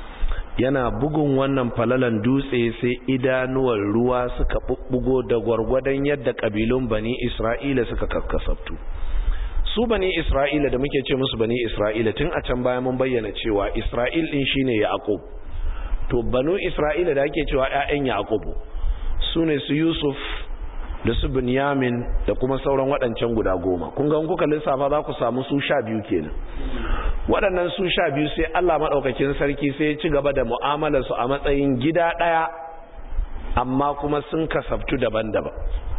Yana bugun wannan falalan dutse sai idanuwar ruwa suka bubbugo da gwargwadon yadda kabilun bani Isra'ila suka kakkasabtu. Su bani Isra'ila da muke ce musu bani Isra'ila, tun a can baya mun bayyana cewa Isra'il din shine Yaqub. To banu Isra'ila da ake cewa ƴaƴan Yaqub sune su Yusuf da su Binyamin da kuma sauran waɗancan guda 10. Kun ga in kuka lissafa za ku samu su 12 kenan. Waɗannan su 12 sai Allah madaukakin sarki sai ya ci gaba da mu'amalar su a matsayin gida ɗaya, amma kuma sun kasabtu daban-daban.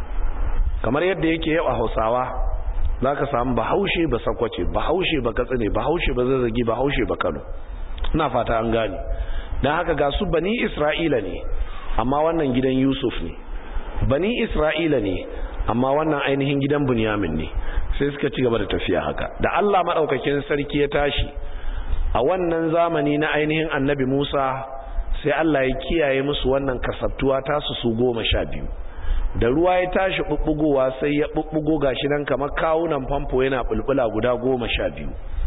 Kamar yadda yake yau a Hausawa, zaka samu Bahaushe ba Sakwace, Bahaushe ba Katsine, Bahaushe ba Zazzagi, Bahaushe ba Kano. Ina fata an gane. Dan haka ga su bani Isra'ila ne, amma wannan gidan Yusuf ne. Bani Isra'ila ne, amma wannan ainihin gidan Binyamin ne. Sai suka ci gaba da tafiya haka. Da Allah madaukakin sarki ya tashi a wannan zamani na ainihin Annabi Musa, sai Allah ya kiyaye musu wannan kasabtuwa tasu su 12. Da ruwa ya tashi bubbugowa sai ya bubbugo gashi nan kamar kawunan famfo yana bulbula guda 12.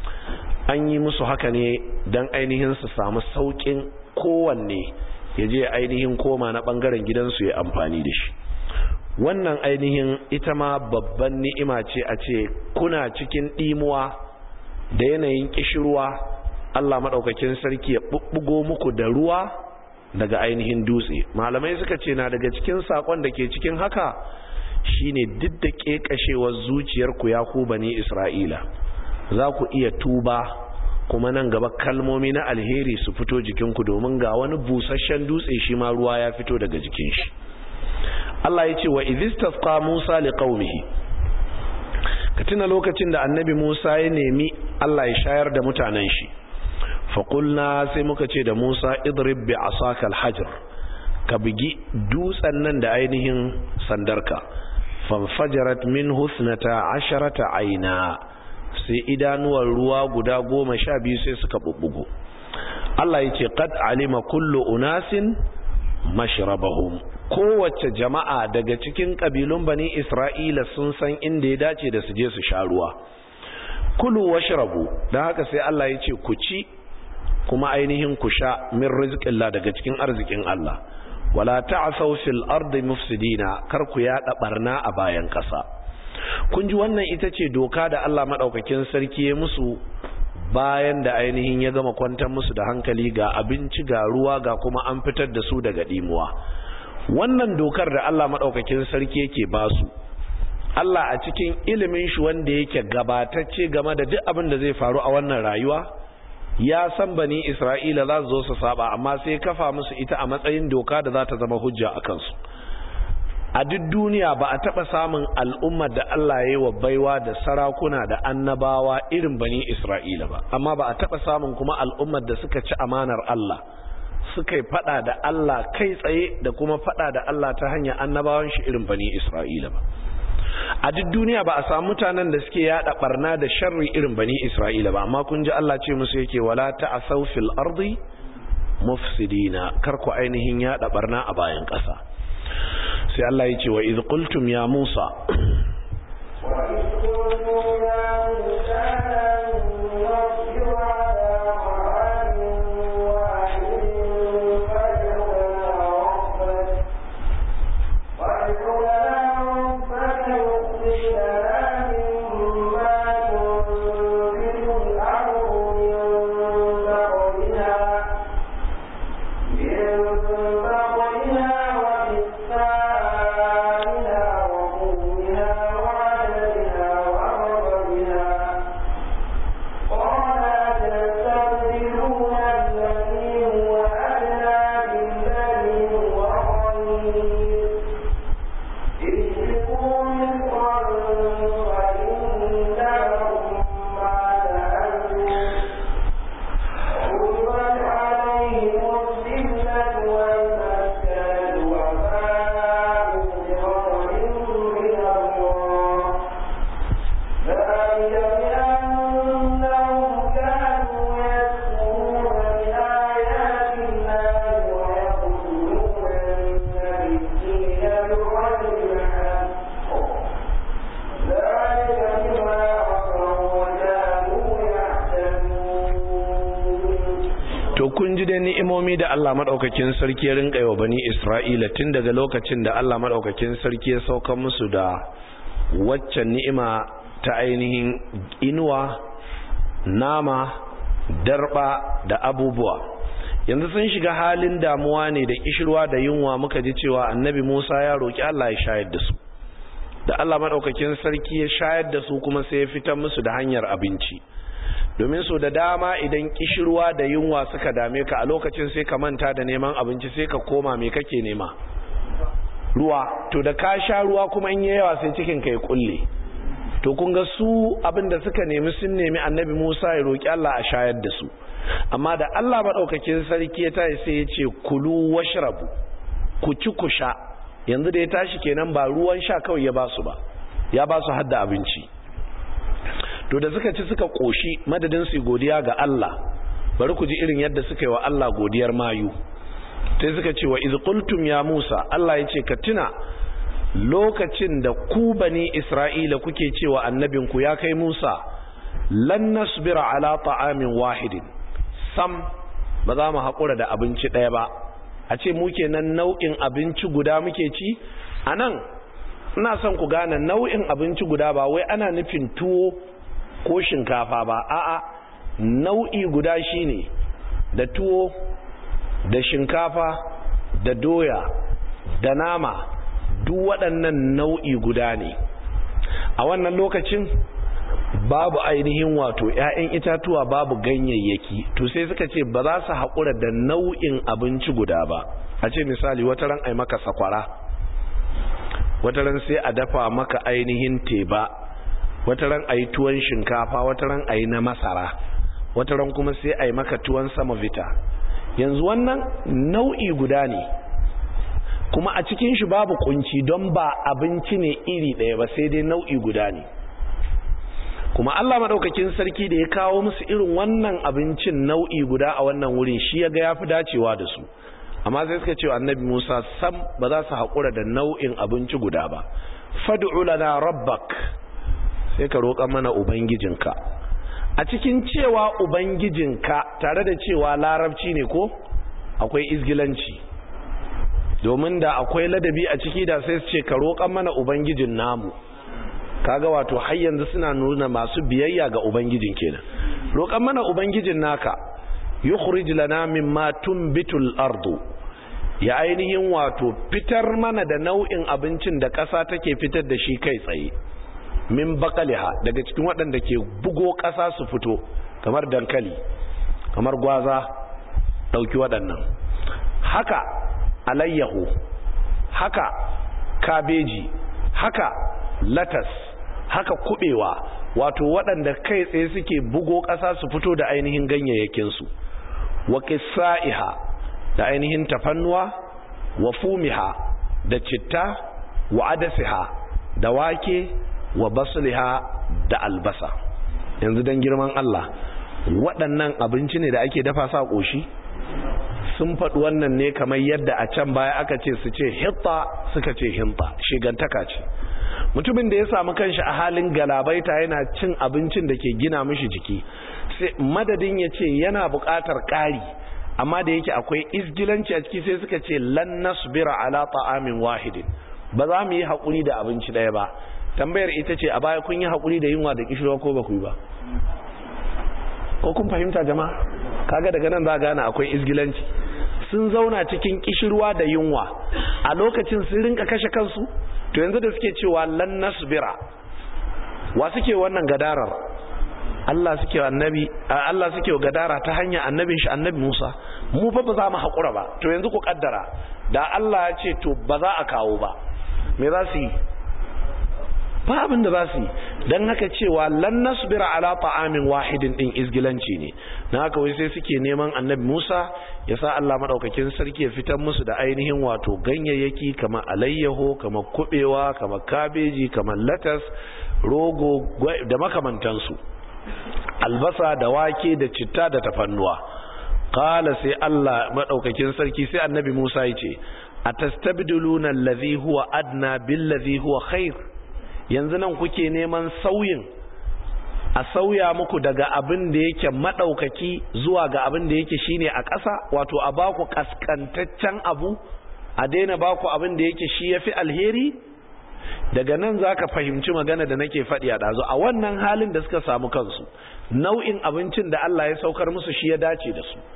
An yi musu haka ne dan ainihin su samu saukin kowanne ya je ainihin koma na bangaren gidansu ya amfani da shi. Wannan ainihin ita ma babban ni'ima ce a ce kuna cikin dimuwa da yanayin kishirwa, Allah madaukakin sarki ya bubbugo muku da ruwa daga ainihin dutse. Malamai suka ce na daga cikin sakon da ke cikin haka shine duk da kekashewar zuciyarku ya ku bani Isra'ila, za ku iya tuba, kuma nan gaba kalmomi na alheri su fito jikinku, domin ga wani busasshen dutse shi ma ruwa ya fito daga jikin shi. Allah ya ce wa idhistasqa Musa liqaumihi, ka tuna lokacin da Annabi Musa ya nemi Allah ya shayar da mutanen shi. Faqulna, sai muka ce da Musa idrib bi asaka alhajar, ka bugi dutsen nan da ainihin sandarka. Fanfajarat minhu 12 ayna, sai idanuwar ruwa guda 12 sai suka bubbugo. Allah ya ce qad alima kullu unasin mashrabahum, kowace jama'a daga cikin kabilun bani Isra'ila sun san inda ya dace da su je su sha ruwa. Kulu washrabu, dan haka sai Allah ya ce ku ci kuma ainihin ku sha min rizqillah, daga cikin arzikin Allah. Wala ta'thaw fil ardi mufsidina, kar ku yada barna a bayan kasa. Kun ji wannan ita ce doka da Allah madaukakin sarki ya musu bayan da ainihin ya gama kwantar musu da hankali, ga abinci ga ruwa ga kuma an fitar da su daga dimuwa. Wannan dokar da Allah madaukakin sarki yake ba su, Allah a cikin ilimin shi wanda yake gabatacce game da duk abin da zai faru a wannan rayuwa, ya san bani Isra'ila za su zo su saba, amma sai kafa musu ita a matsayin doka da za ta zama hujja a kansu. A duk duniya ba a taɓa samun al'ummar da Allah ya yi wa baiwa da sarakuna da annabawa irin bani Isra'ila ba, amma ba a taɓa samun kuma al'ummar da suka ci amanar Allah, suka yi faɗa da Allah kai tsaye da kuma faɗa da Allah ta hanyar annabawan shi irin bani Isra'ila ba. A duk duniya ba a samu mutanen da suke yada barna da sharri irin bani Isra'ila ba, amma kun ji Allah ce musu yake wala ta'asaw fil ardi mufsidina, kar ku ainihin yada barna a bayan ƙasa. Sai Allah ya ce wa idh qultum ya Musa, kun ji da ni'imomi da Allah madaukakin sarki ya rinka yi wa bani Isra'ila tun daga lokacin da Allah madaukakin sarki ya sauka musu da waccan ni'ima ta ainihin inuwa, nama, darba da abubuwa. Yanzu sun shiga halin damuwa ne da kishirwa da yunwa. Muka ji cewa annabi Musa ya roki Allah ya shayar da su, da Allah madaukakin sarki ya shayar da su kuma sai ya fitar musu da hanyar abinci. Domin so da dama idan kishirwa da yunwa suka dame ka a lokacin sai ka manta da neman abinci, sai ka koma me kake nema? Ruwa. To da ka sha ruwa kuma in yawa sai cikin ka ya kulle. To kun ga su abinda suka nemi, sun nemi annabi Musa ya roki Allah a shayar da su, amma da Allah madaukakin sarki ya tashi sai ya ce kulu washrabu, ku ci ku sha. Yanzu da ya tashi kenan ba ruwan sha kawai ya ba su ba, ya ba su hadda abinci. To da suka ci suka koshi, madadin su godiya ga Allah, bari ku ji irin yadda suka yi wa Allah godiyar mayu. Sai suka ce wa iz qultum ya Musa, Allah ya ce ka tuna lokacin da ku bani Isra'ila kuke cewa annabinku ya kai Musa, lan nasbira ala ta'amin wahidin, sam ba za mu haƙura da abinci ɗaya ba. A ce mu kenan nau'in abinci guda muke ci. Anan ina son ku gane nau'in abinci guda ba wai ana nufin tuwo ko shinkafa ba, a'a, nau'i guda shine da tuwo da shinkafa da doya da nama, duk waɗannan nau'i guda ne. A wannan lokacin babu ainihin wato ƴaƴan itatuwa, babu ganyayyaki. To sai suka ce ba za su haƙura da nau'in abinci guda ba. A ce misali wata ran ai maka sakwara, wata ran sai a dafa maka ainihin teba, wata ran ayi tuwon shinkafa, wata ran ayi na masara, wata ran kuma sai ayi maka tuwon samavita. Yanzu wannan nau'i guda ne, kuma a cikin shi babu kunci, don ba abinci ne iri ɗaya ba, sai dai nau'i guda ne. Kuma Allah madaukakin sarki da ya kawo musu irin wannan abincin nau'i guda a wannan wurin, shi ya ga yafi dacewa da su. Amma sai suka ce annabi Musa sam ba za su haƙura da nau'in abinci guda ba. Fad'u lana rabbak, sai ka roƙa mana ubangijinka. A cikin cewa ubangijinka tare da cewa larabci ne ko akwai izgilanci, domin da akwai ladabi a ciki da sai su ce ka roƙa mana ubangijin namu. Kaga wato har yanzu suna nuna masu biyayya ga ubangijin kenan. Roƙan mana ubangijin naka, yukhrij lana mimma tunbitul ardu, ya ainihin wato fitar mana da nau'in abincin da ƙasa take fitar da shi kai tsaye. Min baqaliha, daga cikin waɗanda ke bugo ƙasa su fito, kamar dankali, kamar gwaza, ɗauki waɗannan. Haka alayyahu, haka kabeji, haka latas, haka kubewa, wato waɗanda kai tsaye suke bugo ƙasa su fito da ainihin ganyayyakinsu. Wa qissaiha, da ainihin tafannuwa, wa fumiha, da citta, wa adasiha, da wake, wa basliha, da albasa. Yanzu dan girman Allah, waɗannan abinci ne da ake dafa sa ƙoshi? Sun faɗi wannan ne kamar yadda a can baya aka ce su ce hitta, suka ce hinta, shigantaka ce. Mutumin da ya samu kanshi a halin galabaita yana cin abincin da ke gina mishi jiki, sai madadin ya ce yana buƙatar ƙari, amma da yake akwai izgilanci a ciki sai suka ce lan nasbira ala ta'amin wahidin, ba za mu yi haƙuri da abinci ɗaya ba. Tambayar ita ce, a baya kun yi haƙuri da yunwa da kishirwa ko ba ku yi ba? Ko kun fahimta jama'a? Kaga daga nan za gane akwai izgilanci. Sun zauna cikin kishirwa da yunwa a lokacin sun rinka kashe kansu. To yanzu da suke cewa lan nasbira, wa suke wannan gadarar? Allah suke annabi, Allah suke gadara ta hanya annabin shi annabi Musa. Mu fa ba za mu haƙura ba. To yanzu ku kaddara da Allah ya ce to ba za a kawo ba, me za su yi? Ba abin da za su yi. Dan haka cewa lan nasbira ala ta'amin wahidin din izgilanci ne. Na haka wai sai suke neman annabi Musa ya sa Allah madaukakin sarki ya fitar musu da ainihin wato ganyayyaki kamar alayyaho, kamar kubewa, kamar kabeji, kamar latas, rogo da makamantansu, albasa da wake da citta da tafannuwa. Qala sai Allah madaukakin sarki, sai annabi Musa ya ce atastabdiluna allazi huwa adna billazi huwa khair, yanzu nan kuke neman sauyin a sauya muku daga abin da yake madaukaki zuwa ga abin da yake shine a ƙasa, wato a baku kaskantaccen abu a daina baku abin da yake shi yafi alheri. Daga nan zaka fahimci magana da nake faɗi a ɗazu. A wannan halin da suka samu kansu, nau'in abincin da Allah ya saukar musu shi ya dace da su.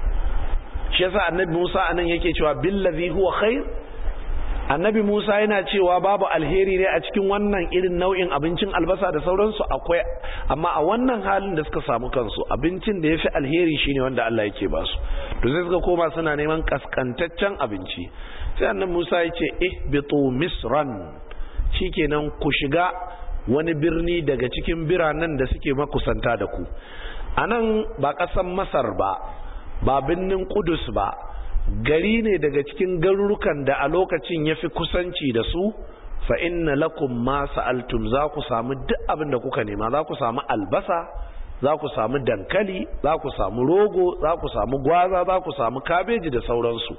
Shi yasa annabi Musa anan yake cewa billazi huwa khair. Annabi Musa yana cewa babu alheri ne a cikin wannan irin nau'in abincin albasa da sauransu, akwai, amma a wannan halin da suka samu kansu abincin da yafi alheri shine wanda Allah yake ba su. To sai suka koma suna neman kaskantaccen abinci. Sai annabi Musa ya ce ihbitu misran, shikenan ku shiga wani birni daga cikin biranen da suke makusanta da ku. Anan ba ƙasan Masar ba birnin Kudus ba, gari ne daga cikin garurukan da a lokacin yafi kusanci da su. Fa inna lakum ma sa'altum, za ku samu duk abin da kuka nema. Za ku samu albasa, za ku samu dankali, za ku samu rogo, za ku samu gwaza, za ku samu kabeji da sauransu.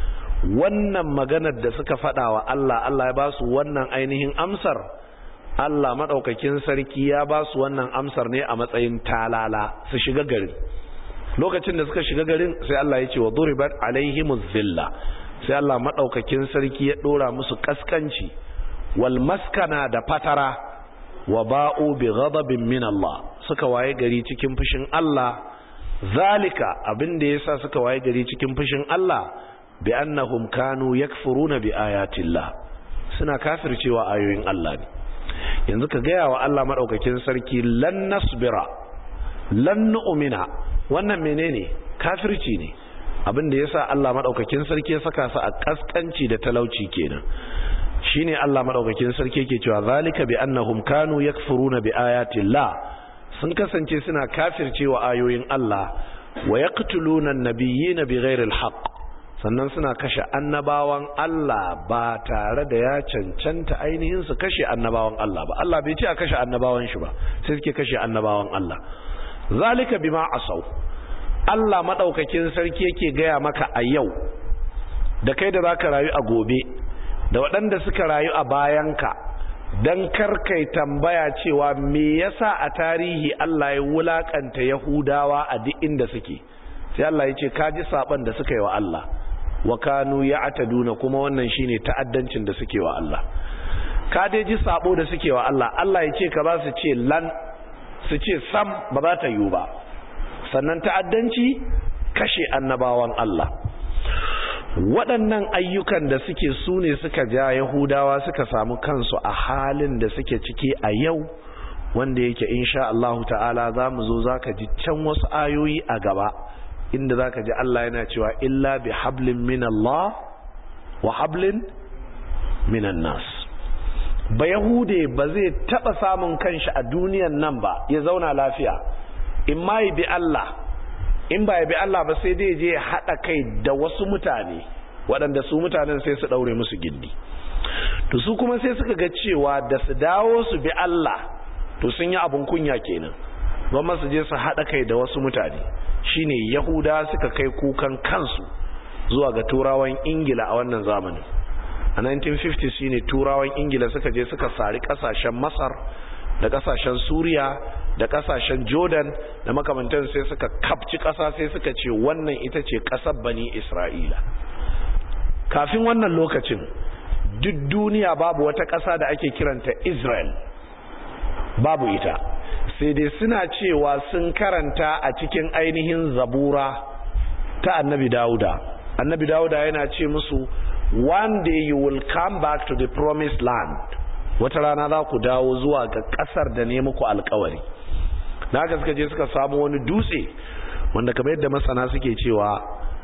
Wannan maganar da suka faɗa wa Allah, Allah ya ba su wannan ainihin amsar. Allah madaukakin sarki ya ba su wannan amsar ne a matsayin talala su shiga garin. Lokacin da suka shiga garin sai Allah ya ce wa duribat alaihimuz zilla, sai Allah madaukakin sarki ya dora musu kaskanci wal maskana da fatara, wa ba'u bi ghadabin min Allah, suka waye gari cikin fushin Allah. Zalika, abinda yasa suka waye gari cikin fushin Allah, bi annahum kanu yakfuruna bi ayatillah, suna kafircewa ayoyin Allah ne. Yanzu ka gaya wa Allah madaukakin sarki lan nasbira lan nu'mina, wannan menene? Kafirci ne. Abinda yasa Allah madaukakin sarki ya saka su a kaskanci da talauci kenan. Shine Allah madaukakin sarki yake cewa zalika bi annahum kanu yakfuruna bi ayatillah, sun kasance suna kafircewa ayoyin Allah, wa yaqtuluna an-nabiyyina bighairi al-haqq, sannan suna kashe annabawan Allah ba tare da ya cancanta ainihin su kashe annabawan Allah ba. Allah bai ce a kashe annabawan shi ba, sai suke kashe annabawan Allah. Zalika bima asaw, Allah madaukakin sarki yake gaya maka a yau, da kai da zaka rayu a gobe, da waɗanda suka rayu a bayanka, dan karkai tambaya cewa me yasa a tarihi Allah ya wulakanta Yahudawa a duk inda suke. Sai Allah ya ce kaji saban da suka yi wa Allah, wa kanu ya'taduna, kuma wannan shine ta'addancin da suke wa Allah. Ka dai ji sabo da suke wa Allah, Allah ya ce ka ba su ce lan, su ce sam ba za ta yiwu ba. Sannan ta'addanci, kashe annabawan Allah. Waɗannan ayyukan da suke su ne suka ja Yahudawa suka samu kansu a halin da suke ciki a yau, wanda yake insha Allah ta'ala za mu zo za ka ji can wasu ayoyi a gaba, inda za ka ji Allah yana cewa illa bi hablin min Allah wa hablin minan nas. Ba Yahude ba zai taɓa samun kanshi a duniyan nan ba ya zauna lafiya, in ma yi bi Allah, in ba ya bi Allah ba sai dai je haɗa kai da wasu mutane waɗanda su mutanen sai su ɗaure musu gindi. To su kuma sai suka ga cewa da su dawo su bi Allah to sun yi abin kunya kenan, gwamma su je su haɗa kai da wasu mutane. Shine Yahuda suka kai kukan kansu zuwa ga turawan Ingila a wannan zamanin. A 1950 shine turawan Ingila suka je suka sari ƙasashen Masar da ƙasashen Suriya da kasashen Jordan da makamantan, sai suka kafci kasa, sai suka ce wannan ita ce kasar Bani Isra'ila. Kafin wannan lokacin duk duniya babu wata kasa da ake kiranta Israel, babu ita. Sai dai suna cewa sun karanta a cikin ainihin Zabura ta Annabi Dawuda. Annabi Dawuda yana ce musu, one day you will come back to the promised land, wata rana za ku dawo zuwa ga kasar da ne muku alkawari. Da haka suka je suka samu wani dutse wanda kamar yadda masana suke cewa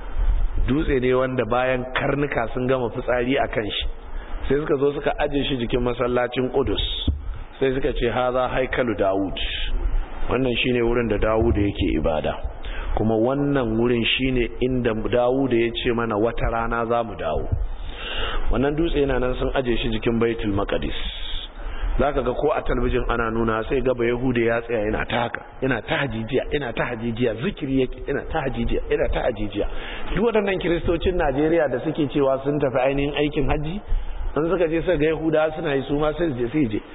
dutse ne wanda bayan karnuka sun gama fitsari a kan shi, sai suka zo suka aje shi jikin masallacin Qudus, sai suka ce haza haikalu Dawud, wannan shine wurin da Dawud yake ibada, kuma wannan wurin shine inda Dawud ya ce mana wata rana za mu dawo. Wannan dutse yana nan sun aje shi jikin Baitul Maqdis. Zaka ga ko a talabijin ana nuna, sai gaba Yahuda ya tsaya yana ta haka, yana ta hajijiya, yana ta hajijiya, zikiri yake, yana ta hajijiya, yana ta hajijiya. Duk waɗannan kiristocin Najeriya da suke cewa sun tafi ainihin aikin haji, an suka je suka ga Yahuda suna yi, su ma sai je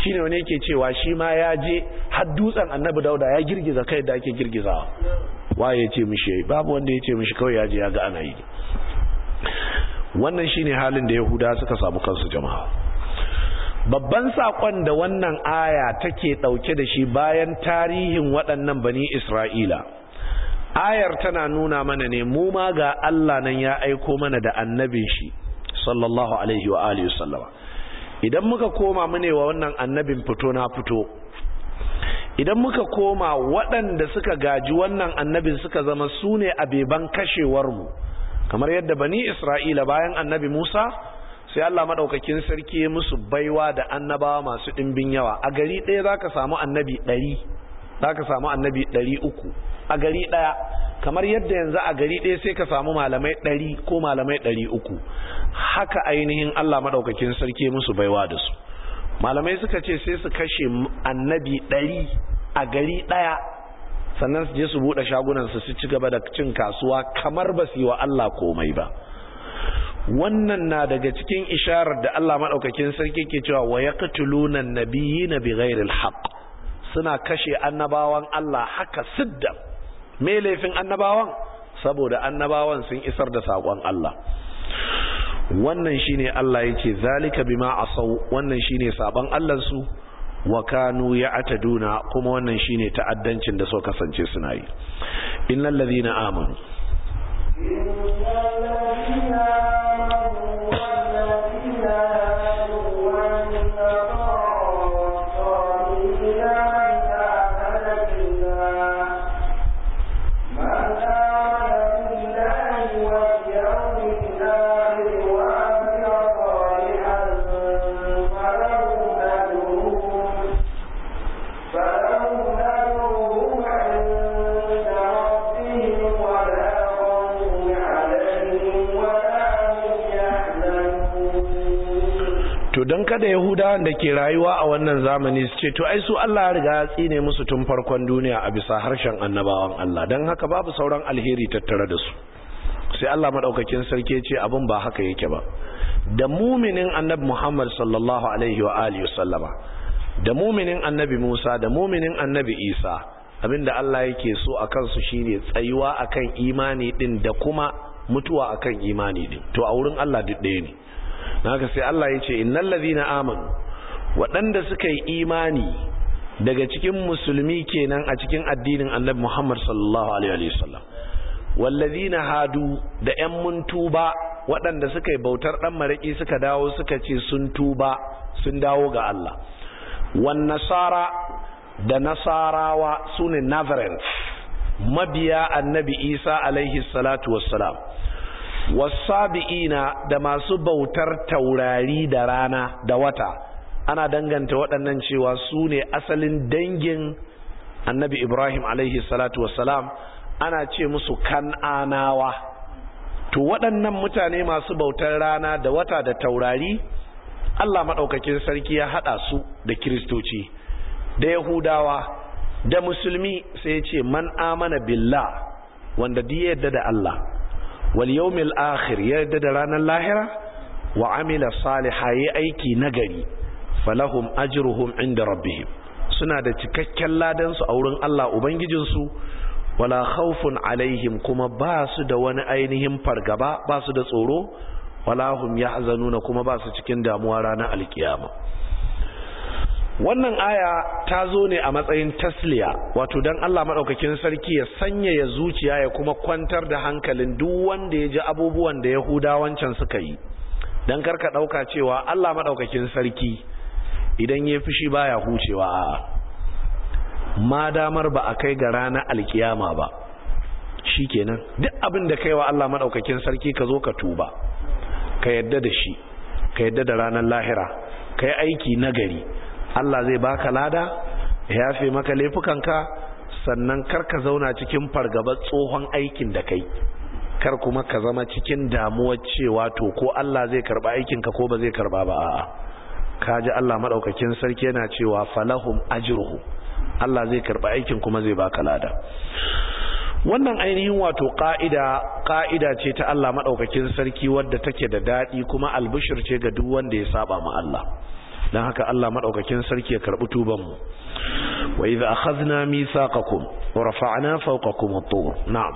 shine wani yake cewa shi ma ya je har dutsen annabi dauda ya girgiza kai da ake girgizawa. Waye ya ce mishi? Babu wanda ya ce mishi, kawai ya je ya ga ana yi. Wannan shine halin da Yahuda suka samu kansu jama'a. Babban sakon da wannan aya take dauke da shi bayan tarihin waɗannan bani Isra'ila, ayar tana nuna mana ne mu ma ga Allah nan ya aiko mana da annabin shi sallallahu alaihi wa alihi wasallama. Idan muka koma mune wa wannan annabin fito na fito, idan muka koma waɗanda suka gaji wannan annabin suka zama su ne abeban kashewarmu, kamar yadda bani Isra'ila bayan annabi Musa sai Allah maɗaukakin sarki ya musu baiwa da annabawa masu ɗimbin yawa. A gari ɗaya za ka samu annabi 100, za ka samu annabi 300 a gari ɗaya, kamar yadda yanzu a gari ɗaya sai ka samu malamai 100 ko malamai 300. Haka ainihin Allah maɗaukakin sarki musu baiwa da su. Malamai suka ce sai su kashe annabi 100 a gari ɗaya, sannan su je su buɗe shagunansu su ci gaba da cin kasuwa kamar ba su yi wa Allah komai ba. Wannan na daga cikin isharar da Allah maɗaukakin sarki ke cewa wa yaqtuluna an-nabiyina bighairi al-haqq, suna kashe annabawan Allah haka sidda. Me laifin annabawan? Saboda annabawan sun isar da sakon Allah. Wannan shine Allah yake zalika bima asaw, wannan shine saban Allah su, wa kanu ya'taduna, kuma wannan shine ta'addancin da suka kasance suna yi. Innal ladhina amanu don kada Yahudawan da ke rayuwa a wannan zamani su ce to ai su Allah ya riga ya tsine musu tun farkon duniya a bisa harshen annabawan Allah, don haka babu sauran alheri tattare da su. Sai Allah madaukakin sarki ce abin ba haka yake ba. Da muminin annabi Muhammad sallallahu alaihi wa alihi wasallama, da muminin annabi Musa, da muminin annabi Isa, abinda Allah yake so a kansu shine tsayuwa akan imani din da kuma mutuwa akan imani din. To a wurin Allah duk ɗaya ne. Haka sai Allah ya ce innal ladhina amanu, waɗanda suka yi imani daga cikin musulmi kenan a cikin addinin annabi Muhammad sallallahu alaihi wasallam, wal ladhina hadu, da ƴan mun tuba waɗanda suka yi bautar dan maraki suka dawo suka ce sun tuba sun dawo ga Allah, wan nasara, da nasarawa sune Nazarenes, mabiya annabi Isa alaihi salatu wassalam, wasabi'ina, da masu bautar taurari da rana da wata. Ana danganta waɗannan cewa su ne asalin dangin annabi Ibrahim alaihi salatu wassalam, ana ce musu kan'anawa. To waɗannan mutane masu bautar rana da wata da taurari, Allah maɗaukakin sarki ya haɗa su da Kiristoci da Yahudawa da Musulmi, sai ce man amana billah, wanda duk yadda da Allah, wal yawmil akhir, yadda da ranar lahira, wa amila salihan, yi aiki nagari, falahum ajruhum inda rabbihim, suna da cikakken ladan su a wurin Allah ubangijin su, wala khawfun alaihim, kuma ba su da wani ainihin fargaba, ba su da tsoro, wala hum yahzanuna, kuma ba su cikin damuwa ranar alkiyama. Wannan aya ta zo ne a matsayin tasliya, wato dan Allah madaukakin sarki ya sanyaya zuciya ya kuma kwantar da hankalin duk wanda ya ji abubuwan da Yahudawan can suka yi. Dan karka dauka cewa Allah madaukakin sarki idan ya fushi baya hucewa, a'a. Ma damar ba a kai ga ranar alkiyama ba, shikenan duk abin da kaiwa Allah madaukakin sarki ka zo ka tuba, ka yadda da shi, ka yadda da ranar lahira, ka yi aiki nagari, Allah zai baka lada, ya yafe maka laifukanka, sannan kar ka zauna cikin fargabar tsohon aikin da kai, kar kuma ka zama cikin damuwar cewa to ko Allah zai karba aikinka ko ba zai karba ba. A'a, kaji Allah madaukakin sarki yana cewa falahum ajruhu, Allah zai karba aikin kuma zai baka lada. Wannan ainihin wato ka'ida ce ta Allah madaukakin sarki wadda take da dadi kuma albushir ce ga duk wanda ya saba ma Allah. dan haka Allah madaukakin sarki ya karbi tuban mu wa idza akhadna mithaqakum wa rafa'na fawqakum at-tur na'am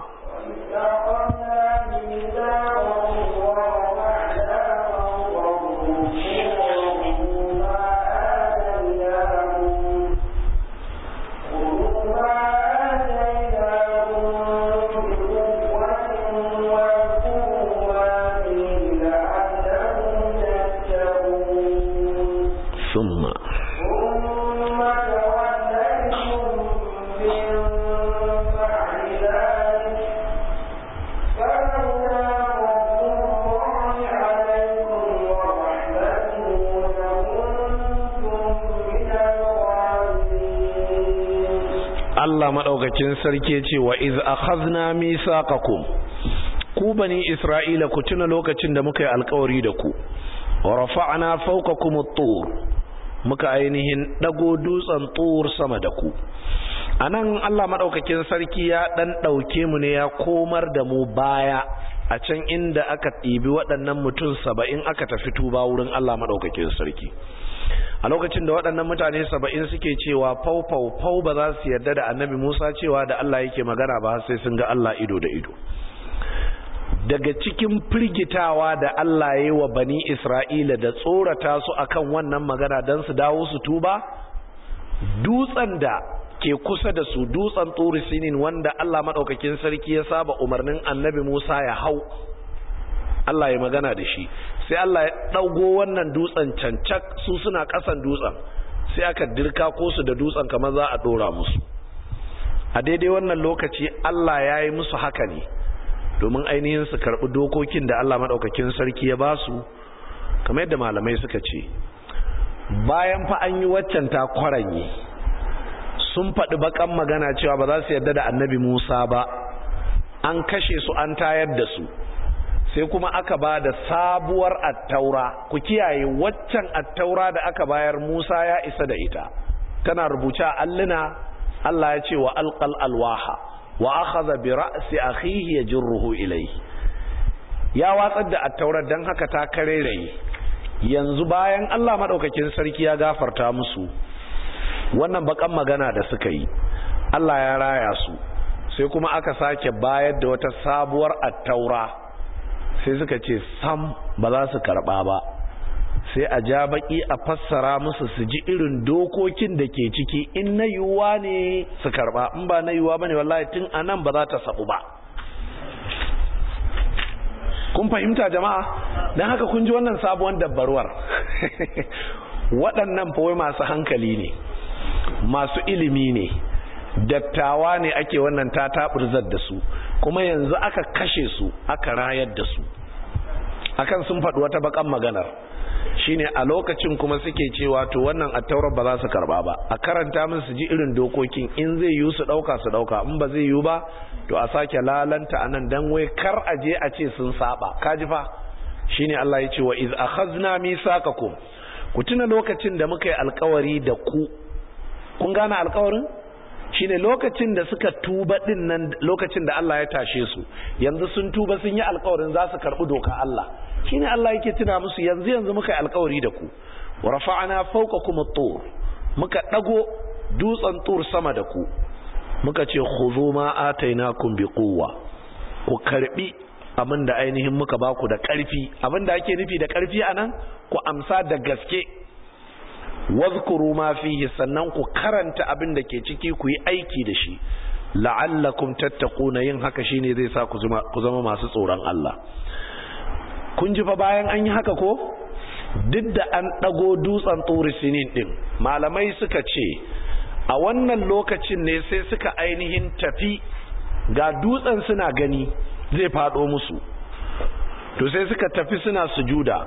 Allah madaukakin sarki ce wa iz akhadna misaqakum ku bani isra'ila ku tuna lokacin da muka yi alƙawari da ku wa rafa'na fawqakum at-tur muka ainihin dago dutsen tur sama da ku anan Allah madaukakin sarki ya dan dauke mu ne ya komar da mu baya a can inda aka ɗibi waɗannan mutum 70 aka tafi tuba wurin Allah madaukakin sarki a lokacin da waɗannan mutane 70 suke cewa fau ba za su yarda da annabi Musa cewa da Allah yake magana ba sai sun ga Allah ido da ido daga cikin firgitawa da Allah ya yi wa bani Isra'ila da tsorata su akan wannan magana don su dawo su tuba dutsen da ke kusa da su dutsen Turi Sinin wanda Allah maɗaukakin sarki ya saba umarnin annabi Musa ya hau Allah ya magana da shi sai Allah ya ɗaugo wannan dutsen cancak su suna ƙasan dutsen sai aka dirka ko su da dutsen kamar za a ɗora musu a daidai wannan lokaci Allah ya yi musu haka ne domin ainihin su karɓi dokokin da Allah maɗaukakin sarki ya ba su kamar yadda malamai suka ce bayan fa an yi waccan ta kwaranye sun faɗi bakan magana cewa ba za su yarda da annabi Musa ba an kashe su an tayar da su sai kuma aka ba da sabuwar attaura ku kiyaye waccan attaura da aka bayar Musa ya isa da ita tana rubuce a alluna Allah ya ce wa alqal alwaha wa akhadha bi ra'si akhihi yajruhu ilayhi ya watsar da attaurar dan haka ta kareraye yanzu bayan Allah madaukakin sarki ya gafarta musu wannan bakan magana da suka yi Allah ya raya su sai kuma aka sake bayar da wata sabuwar attaura sai suka ce sam ba za su karba ba sai a ja baki a fassara musu su ji irin dokokin da ke ciki in na yiwuwa ne su karba in ba na yiwuwa bane wallahi tun anan ba za ta sabu ba kun fahimta jama'a dan haka kun ji wannan sabuwar dabbarwar waɗannan fa wai masu hankali ne masu ilimi ne dattawa ne ake wannan tataburzar da su kuma yanzu aka kashe su aka rayar da su akan sun faɗi wata bakan maganar shine a lokacin kuma suke cewa to wannan attaurar ba za su karba ba a karanta min su ji irin dokokin in zai yi su dauka su dauka in ba zai yi ba to a sake lalanta anan dan wai kar a je a ce sun saba kaji fa shine Allah ya ce wa iz akhazna misaqakum ku tuna lokacin da muka yi alkawari da ku kun gane alkawarin shine lokacin da suka tuba din nan lokacin da Allah ya tashe su yanzu sun tuba sun yi alkawarin za su karbi doka Allah shine Allah yake tuna musu yanzu muka yi alkawari da ku wa rafa'na fawqakum at-tur muka dago dutsen tur sama da ku muka ce khudhu ma atainakum biquwwa ku karbi abinda ainihin muka baku da karfi abinda ake nufi da karfi anan ku amsa da gaske wadhkuru ma fihi sannan ku karanta abin da ke ciki ku yi aiki da shi la'allakum tattaquna yin haka shine zai sa ku zama masu tsoron Allah kun ji fa bayan an yi haka ko duk da an dago dutsen Turi Sinin din malamai suka ce a wannan lokacin ne sai suka ainihin tafi ga dutsen suna gani zai fado musu to sai suka tafi suna sujuda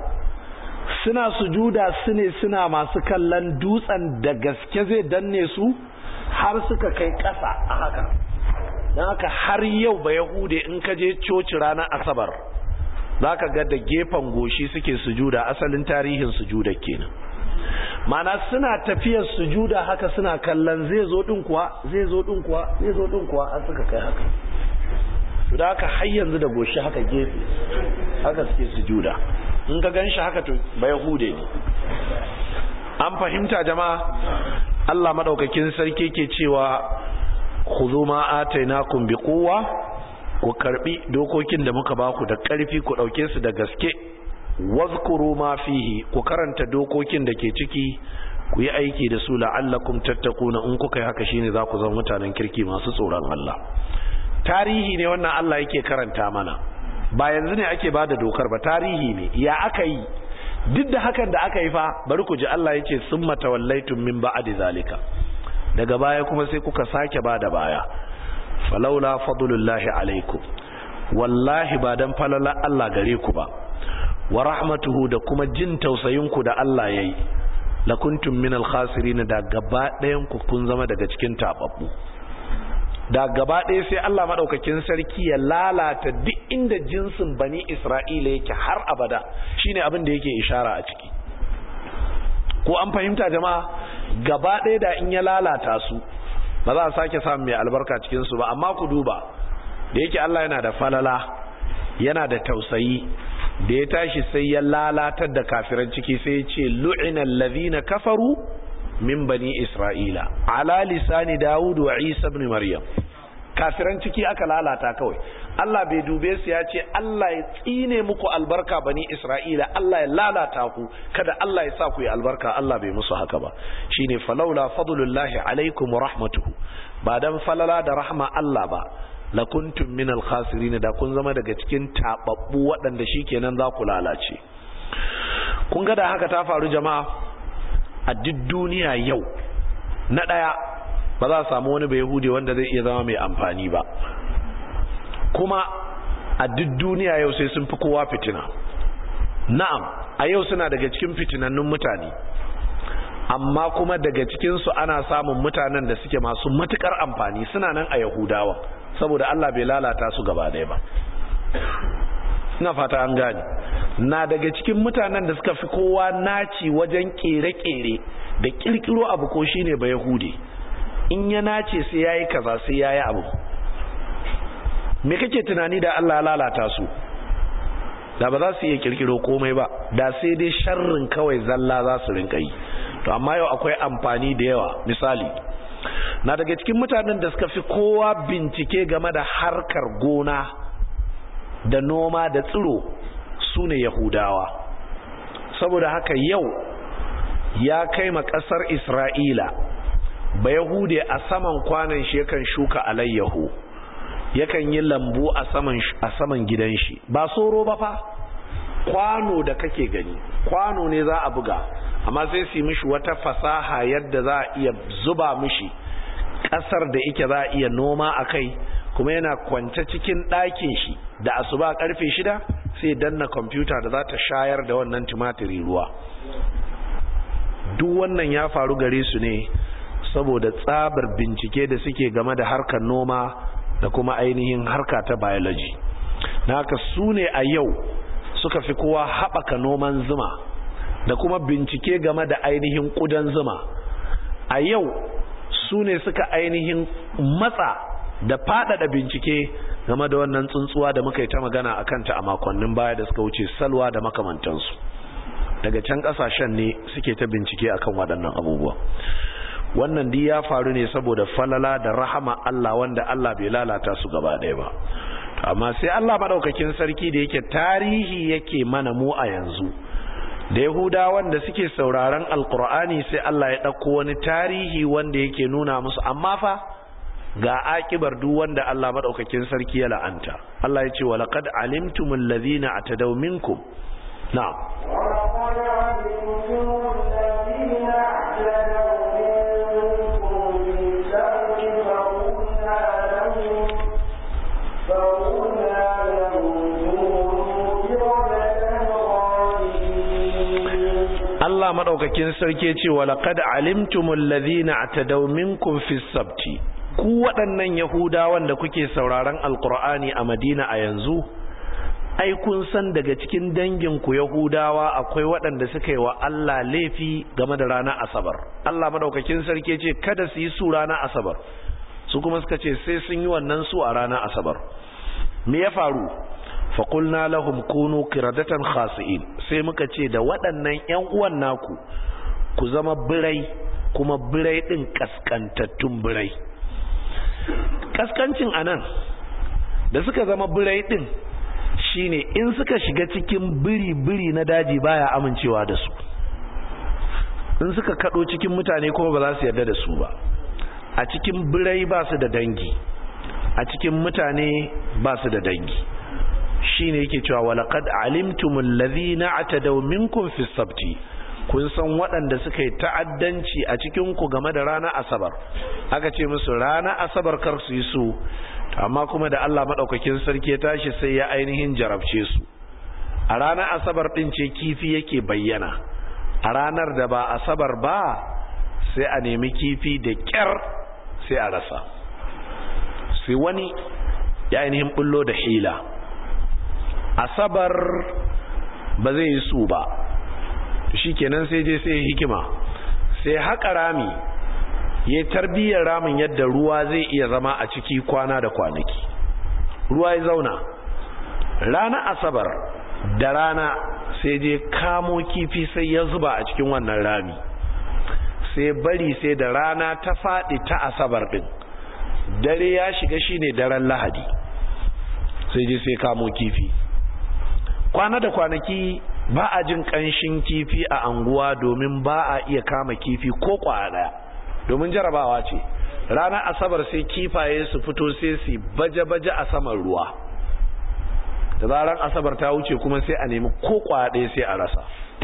su ne suna masu kallon dutsen da gaske zai danne su har suka kai ƙasa a haka don haka har yau ba yahude in ka je coci ranar asabar za ka ga da gefen goshi suke sujuda asalin tarihin sujuda kenan mana suna tafiyar sujuda haka suna kallon zai zo din kuwa an suka kai haka to da haka har yanzu da goshi haka gefe haka suke sujuda in ka gan shi haka to ba yahude ne an fahimta jama'a? Allah madaukakin sarki ke cewa khudhu ma atainakum biquwwa, ku karbi dokokin da muka baku da karfi, ku dauke su da gaske. Wazkuru ma fihi, ku karanta dokokin da ke ciki, ku yi aiki da su la'allakum tattaquna. In kuka yi haka shine za ku zama mutanen kirki masu tsoron Allah. Tarihi ne wannan Allah yake karanta mana, ba yanzu ne ake bada dokar ba, tarihi ne ya aka yi. Duk da hakan da aka yi fa, bari ku ji Allah yace summa tawallaytum min ba'di zalika, daga baya kuma sai kuka sake bada baya. Falaula fadlullahi alaikum, wallahi ba dan falala Allah gare ku ba, wa rahmatuhu da kuma jin tausayin ku da Allah yayi, lakuntum minal khasirin, da gaba ɗayan ku kun zama daga cikin tababbu. Da gaba ɗaya sai Allah madaukakin sarki ya lalata duk inda jinsin bani Isra'ila yake har abada, shine abin da yake ishara a ciki. Ko an fahimta jama'a? Gaba ɗaya da in ya lalata su ba za a sake samun mai albarka cikin su ba. Amma ku duba, da yake Allah yana da falala, yana da tausayi, da ya tashi sai ya lalatar da kafiran ciki, sai ya ce lu'ina allazina kafaru min bani Isra'ila ala lisani Dawud wa Isa ibn Maryam. Kafiran ciki aka lalata kawai. Allah bai dube su ya ce Allah ya tsine muku albarka bani Isra'ila, Allah ya lalata ku, kada Allah ya sa ku yi albarka. Allah bai musu haka ba. Shine falaula fadlullahi alaikum wa rahmatuhu, ba dan falala da rahma Allah ba, lakuntum minal khasirin, da kun zama daga cikin tababbu waɗanda shikenan za ku lalace. Kun ga da haka ta faru jama'a a duk duniya yau, na ɗaya ba za a samu wani Bayahudi wanda zai iya zama mai amfani ba, kuma a duk duniya yau sai sun fi kowa fitina. Na'am, a yau suna daga cikin fitinannun mutane, amma kuma daga cikinsu ana samun mutanen da suke masu matukar amfani, suna nan a Yahudawa, saboda Allah bai lalata su gaba ɗaya ba. Ina fata an gane. Na daga cikin mutanen da suka fi kowa naci wajen kere-kere da kirkiro abu ko shine ba Yahudi. In ya nace sai yayi kaza sai yayi abu. Me kake tunani da Allah ya lalata su? Da ba za su iya kirkiro komai ba, da sai dai sharrin kawai zalla za su rinka yi. To amma yau akwai amfani da yawa. Misali, na daga cikin mutanen da suka fi kowa bincike game da harkar gona da noma da tsiro su ne Yahudawa. Saboda haka yau ya kai ma ƙasar Isra'ila, ba Yahude a saman kwanan shi yakan shuka alayyahu, yakan yi lambu a saman gidan shi, ba soro ba fa, kwano da kake gani, kwano ne za a buga, amma sai su yi mishi wata fasaha yadda za a iya zuba mishi ƙasar da ike za a iya noma a kai, kuma yana kwance cikin ɗakin shi da asuba karfe 6 sai danna kwamfuta da za ta shayar da wannan tumatiri ruwa. Duk wannan ya faru gare su ne saboda tsabar bincike da suke game da harkar noma da kuma ainihin harka ta biology. Na haka su ne a yau suka fi kowa haɓaka noman zuma da kuma bincike game da ainihin ƙudan zuma. A yau su ne suka ainihin matsa da faɗaɗa bincike game da wannan tsuntsuwa da muka yi ta magana a kanta a makonnin baya da suka wuce, salwa da makamantansu. Daga can ƙasashen ne suke ta bincike akan waɗannan abubuwa. Wannan dai ya faru ne saboda falala da rahama Allah, wanda Allah bai lalata su gaba ɗaya ba. Amma sai Allah madaukakin sarki da yake tarihi yake mana mu a yanzu, da Yahudawan da suke sauraron Alƙur'ani, sai Allah ya ɗauko wani tarihi wanda yake nuna musu, amma fa ga akibar duk wanda Allah madaukakin sarki ya la'anta. Allah ya ce wa laqad alimtumul ladhina atadaw minkum. Na'am. Allah madaukakin sarki ya ce wa laqad alimtumul ladhina atadaw minkum fis sabti. Ku waɗannan Yahudawan da kuke sauraron Alƙur'ani a Madina a yanzu, ai kun san daga cikin danginku Yahudawa akwai waɗanda suka yi wa Allah laifi game da ranar Asabar. Allah madaukakin sarki ce kada su yi su ranar Asabar, su kuma suka ce sai sun yi wannan su a ranar Asabar. Me ya faru? Faqulna lahum kunu qiradatan khasi'in. Sai muka ce da waɗannan ƴan uwan naku, ku zama birai, kuma birai din kaskantattun birai. Kaskancin anan da suka zama birai din shine in suka shiga cikin biri na daji baya amincewa da su, in suka kado cikin mutane kuma ba za su yarda da su ba. A cikin birai ba su da dangi, a cikin mutane ba su da dangi. Shine yake cewa walaqad alimtumul ladhina atadaw minkum fis sabti, kun san waɗanda suka yi ta'addanci a cikin ku game da ranar asabar. Aka ce musu ranar asabar kar su yi su, amma kuma da Allah madaukakin sarki ya tashi sai ya ainihin jarabce su. A ranar asabar din ce kifi yake bayyana, a ranar da ba asabar ba sai a nemi kifi da kyar sai a rasa. Sai wani ya ainihin bullo da hila, asabar ba zai yi su ba, shikenan sai je sai hikima, sai haƙa rami, ya tarbiyyar ramin yadda ruwa zai iya zama a ciki kwana da kwanaki. Ruwa ya zauna, rana asabar da rana sai je kamo kifi sai ya zuba a cikin wannan rami, sai bari sai da rana ta faɗi ta asabar ɗin, dare ya shiga shine daren lahadi, sai je sai kamo kifi. Kwana da kwanaki ba a jin ƙanshin kifi a anguwa, domin ba a iya kama kifi ko kwaya ɗaya, domin jarabawa ce. Ranar asabar sai kifaye su fito sai su baje-baje a saman ruwa, da zaran asabar ta wuce kuma sai a nemi ko kwaya ɗaya sai a rasa.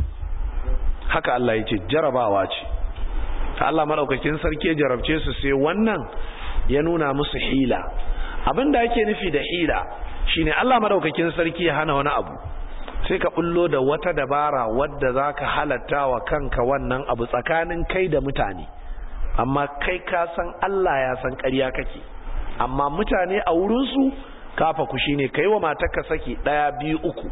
Haka Allah ya ce jarabawa ce. Allah madaukakin sarki jarabce su, sai wannan ya nuna musu hila. Abinda ake nufi da hila shine Allah madaukakin sarki ya hana wani abu, sai ka bullo da wata dabara wadda zaka halatta wa kanka wannan abu tsakanin kai da mutane, amma kai ka san Allah ya san ƙarya kake, amma mutane a wurin su kafa ku shine kai wa matarka saki 1 2 3.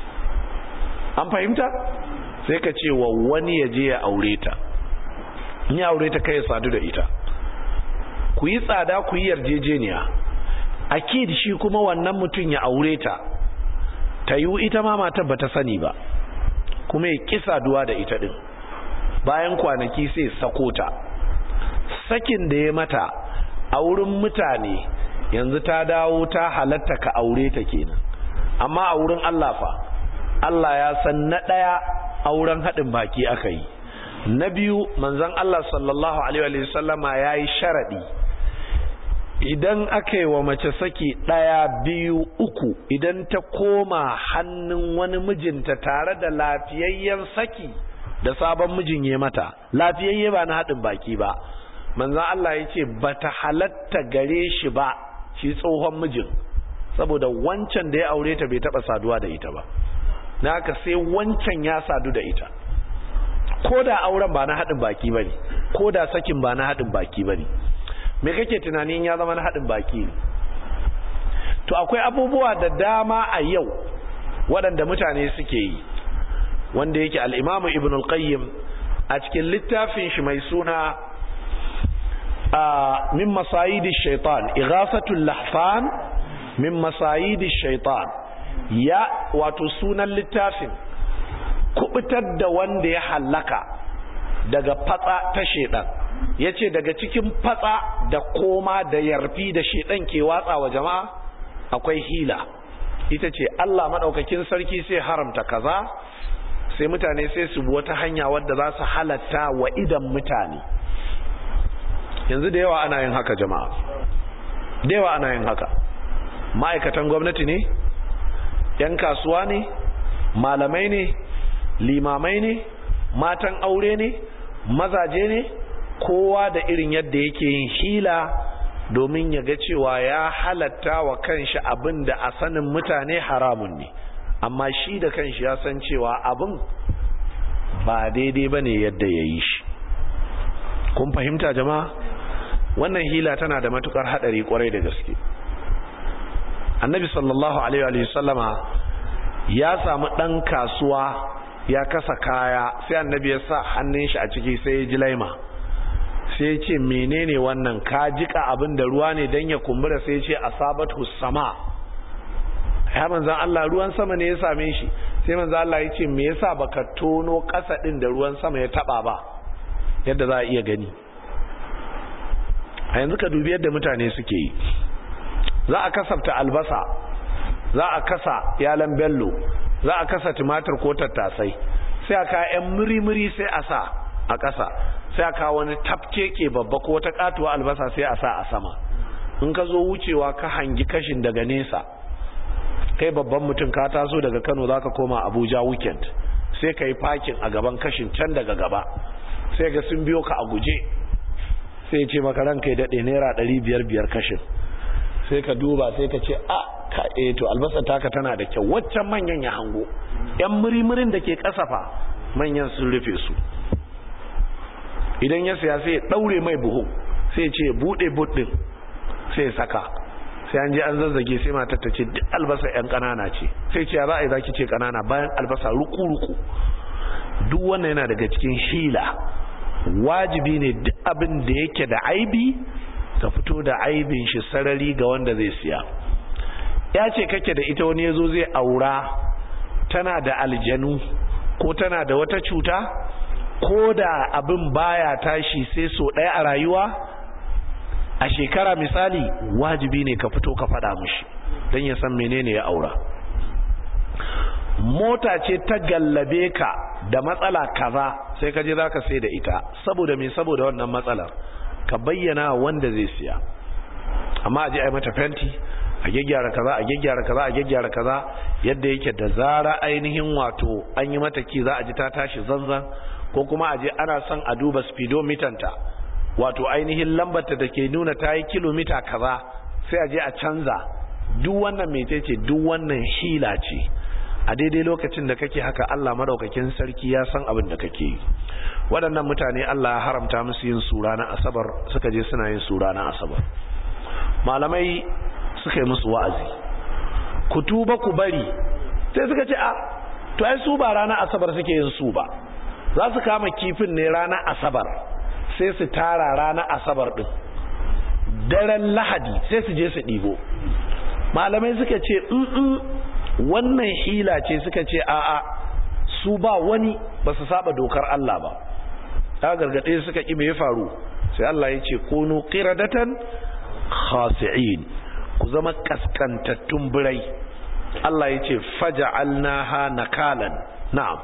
An fahimta? Sai ka ce wa wani ya je ya aure ta, in ya aure ta kai ya sadu da ita, ku yi tsada, ku yi yarjejeniya, akid shi kuma wannan mutum ya aure ta, ta yi ita ma matar bata sani ba, kuma ya ki saduwa da ita din. Bayan kwanaki sai sako ta. Sakin da ya mata a wurin mutane yanzu ta dawo ta halatta ka aure ta kenan, amma a wurin Allah fa, Allah ya san na ɗaya auren haɗin baki aka yi, na biyu manzon Allah sallallahu alaihi wa sallama yayi sharadi, idan aka yi wa mace saki 1 2 3, idan ta koma hannun wani mijinta tare da lafiyayyen saki da sabon mijin ya mata, lafiyayye ba na haɗin baki ba, manzon Allah ya ce bata halatta gare shi ba, shi tsohon mijin, saboda wancan da ya aure ta bai taba saduwa da ita ba, na haka sai wancan ya sadu da ita, ko da auren ba na haɗin baki bane, ko da sakin ba na haɗin baki bane. Me kake tunanin ya zama na haɗin baki ne? To akwai abubuwa da dama a yau waɗanda mutane suke yi, wanda yake al-Imam Ibn al-Qayyim a cikin littafin shi mai suna min masayidi shaitan, ighasatul lahfan min masayidi shaitan, ya wato sunan littafin kubutar da wanda ya hallaka daga fatsa ta shedan. Yace daga cikin fatsa da koma da yarfi da shedan ke watsa wa jama'a akwai hila, ita ce Allah madaukakin sarki sai haramta kaza, sai mutane sai su bi wata hanya wadda za su halatta wa idan mutane. Yanzu da yawa ana yin haka jama'a, da yawa ana yin haka. Ma'aikatan gwamnati ne, 'yan kasuwa ne, malamai ne, limamai ne, matan aure ne, mazaje ne, kowa da irin yadda yake yin hila domin ya ga cewa ya halatta wa kanshi abin da a sanin mutane haramun ne, amma shi da kanshi ya san cewa abin ba daidai bane yadda ya yi shi. Kun fahimta jama'a? Wannan hila tana da matukar hadari kwarai da gaske. Annabi sallallahu alaihi wa sallama ya samu dan kasuwa ya kasa kaya, sai annabi ya sa hannun shi a ciki sai ya ji laima, sai ya ce menene wannan, ka jika abin da ruwa ne dan ya kumbura? sai ya ce asabatu sama. Ya manzon Allah, ruwan sama ne ya same shi. Sai manzon Allah ya ce me yasa baka tono kasa din da ruwan sama ya taba ba? yadda za a iya gani. A yanzu ka dubi yadda mutane suke yi, za a kasafta albasa, za a kasa yalan bello, za a kasa tumatir ko tattasai, sai aka yan muri-muri sai a sa a kasa, sai aka wani tafkeke babba ko wata katuwa albasa sai a sa a sama. In ka zo wucewa ka hangi kashin daga nesa, kai babban mutum ka taso daga Kano zaka koma Abuja weekend, sai kai parking a gaban kashin can daga gaba, sai ga sun biyo ka a guje, sai ya ce maka ranka ya dade naira 500 kashin, sai ka duba sai ka ce ka to albasa taka tana da kyau, waccan manyan ya hango, yan murimurin da ke kasafa manyan sun rufe su. Idan ya siya sai ya daure mai buhu, sai ya ce bude but din, sai ya saka, sai an je an zazzage, sai matar ta ce duk albasa yan kanana ce, sai ce za a yi zaki ce kanana bayan albasa ruku-ruku. Duk wannan yana daga cikin hila. Wajibi ne duk abin da yake da aibi ka fito da aibin shi sarari ga wanda zai siya. Ya ce kake da ita, wani yazo zai aura, tana da aljanu ko tana da wata cuta, ko da abin baya tashi sai so ɗaya a rayuwa a shekara misali, wajibi ne ka fito ka faɗa mishi don ya san menene ya aura. Mota ce ta gallabe ka da matsala kaza, sai ka je za ka sai da ita, saboda me? Saboda wannan matsalar ka bayyana wanda zai siya. Amma a je a yi mata fenti, a gyaggyara kaza, a gyaggyara kaza, a gyaggyara kaza, yadda yake da zara ainihin wato an yi mata ki za a ji ta tashi zanzan, ko kuma a je ana son a duba speedometer ta, wato ainihin lambarta da ke nuna ta yi kilomita kaza, sai a je a canza. Duk wannan mecece? Duk wannan hila ce. A daidai lokacin da kake haka, Allah madaukakin sarki ya san abin da kake yi. Waɗannan mutane Allah ya haramta musu yin sura na Asabar, suka je suna yin sura na Asabar. Malamai suka yi musu wa'azi, ku tuba ku bari. Sai suka ce to ai su ba ranar Asabar suke yin su ba, za su kama kifin ne ranar Asabar, sai su tara ranar Asabar din, daren Lahadi sai su je su ɗibo. Malamai suka ce wannan hila ce. Suka ce su ba wani, ba su saba dokar Allah ba. Ta gargaɗe suka ƙi, me ya faru? Sai Allah ya ce kunu qiradatan khasi'in, ku zama kaskantattun birai. Allah ya ce faja'alnaha nakalan. Na'am,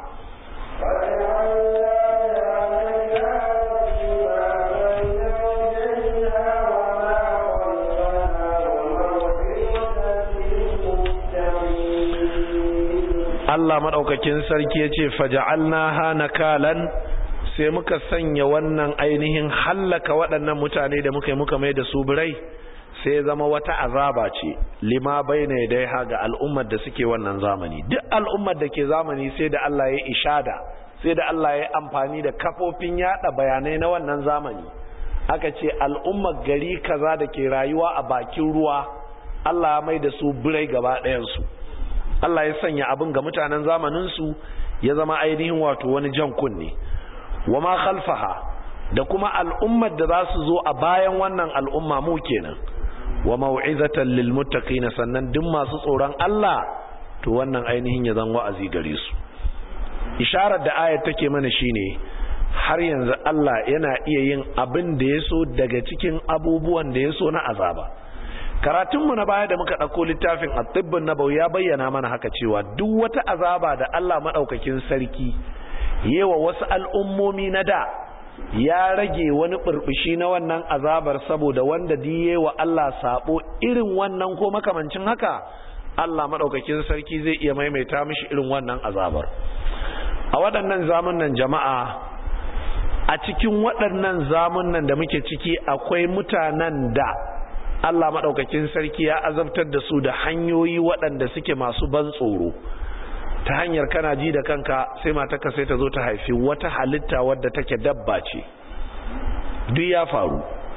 Allah madaukakin sarki yace faja'alnaha nakalan, sai muka sanya wannan ainihin hallaka waɗannan mutane da muka mai da su birai, sai zama wata azaba ce lima baina yadaiha ga al'ummar da suke wannan zamani. Duk al'ummar da ke zamani sai da Allah ya ishada, sai da Allah ya amfani da kafofin yada bayanai na wannan zamani. Aka ce al'ummar gari kaza da ke rayuwa a bakin ruwa, Allah ya mai da su birai gaba ɗayan su. Allah ya sanya abin ga mutanen zamaninsu ya zama ainihin wato wani jan kunne. Wa ma khalfaha, da kuma al'ummar da za su zo a bayan wannan al'umma mu kenan. Wa mau'izatan lil muttaqin, sannan duk masu tsoron Allah to wannan ainihin ya zan wa'azi gare su. Isharar da ayat take mana shine har yanzu Allah yana iya yin abin da ya so daga cikin abubuwan da ya so na azaba. Karatunmu na baya da muka ɗauko littafin at-tibbun nabawi ya bayyana mana haka cewa duk wata azaba da Allah maɗaukakin sarki yewa wasu al'ummomi na da, ya rage wani burbushi na wannan azabar saboda wanda diye wa Allah sabo irin wannan ko makamancin haka, Allah maɗaukakin sarki zai iya maimaita mishi irin wannan azabar. A waɗannan zamunan jama'a, a cikin waɗannan zamunan da muke ciki akwai mutanen da Allah maɗaukakin sarki ya azabtar da su da hanyoyi waɗanda suke masu ban tsoro. Ta hanyar kana ji da kanka, sai matarka sai ta zo ta haifi wata halitta wadda take dabba ce. Duk ya faru.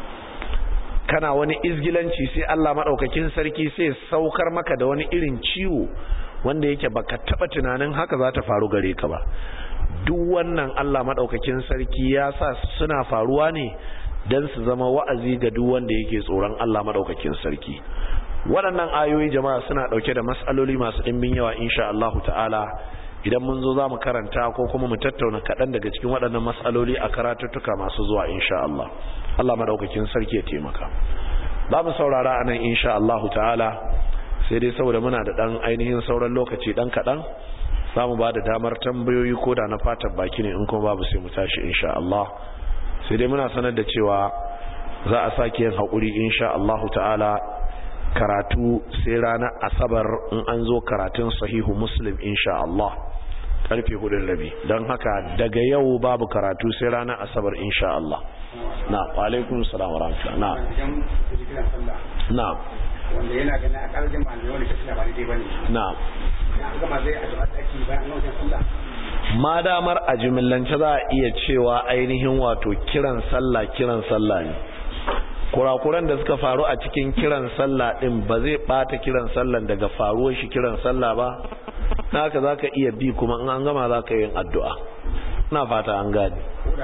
Kana wani izgilanci, sai Allah maɗaukakin sarki sai saukar maka da wani irin ciwo wanda yake baka taɓa tunanin haka za ta faru gare ka ba. Duk wannan Allah maɗaukakin sarki ya sa suna faruwa ne don su zama wa'azi ga duk wanda yake tsoron Allah madaukakin sarki. Waɗannan ayoyi jama'a suna ɗauke da mas'aloli masu ɗimbin yawa insha Allah ta'ala. idan mun zo za mu karanta ko kuma mu tattauna kaɗan daga cikin waɗannan matsaloli a karatuttuka masu zuwa insha Allah. Allah madaukakin sarki ya taimaka. Za mu saurara a nan insha Allah ta'ala, sai dai saboda muna da ɗan ainihin sauran lokaci ɗan kaɗan, za mu ba da damar tambayoyi ko da na fatar baki ne, in kuma babu sai mu tashi insha Allah. Sai dai muna sanar da cewa za a sake yin haƙuri insha Allah ta'ala, karatu sai ranar Asabar in an zo karatun Sahihu Muslim insha Allah karfe 4:30. don haka daga yau babu karatu sai ranar Asabar insha Allah. Na alaikum salam wa rahmatullah. Na wanda yana ganin a ƙarfin malamai wani kashi ba daidai bane. Na gama zai a jama'a tsaki bayan wajen sallah. Ma damar a jimillance za a iya cewa ainihin wato kiran sallah ne. Kurakuran da suka faru a cikin kiran sallah din ba zai bata kiran sallan daga faruwar shi kiran sallah ba. Haka zaka iya bi kuma in an gama zaka yin addu'a. Ina fata an gane.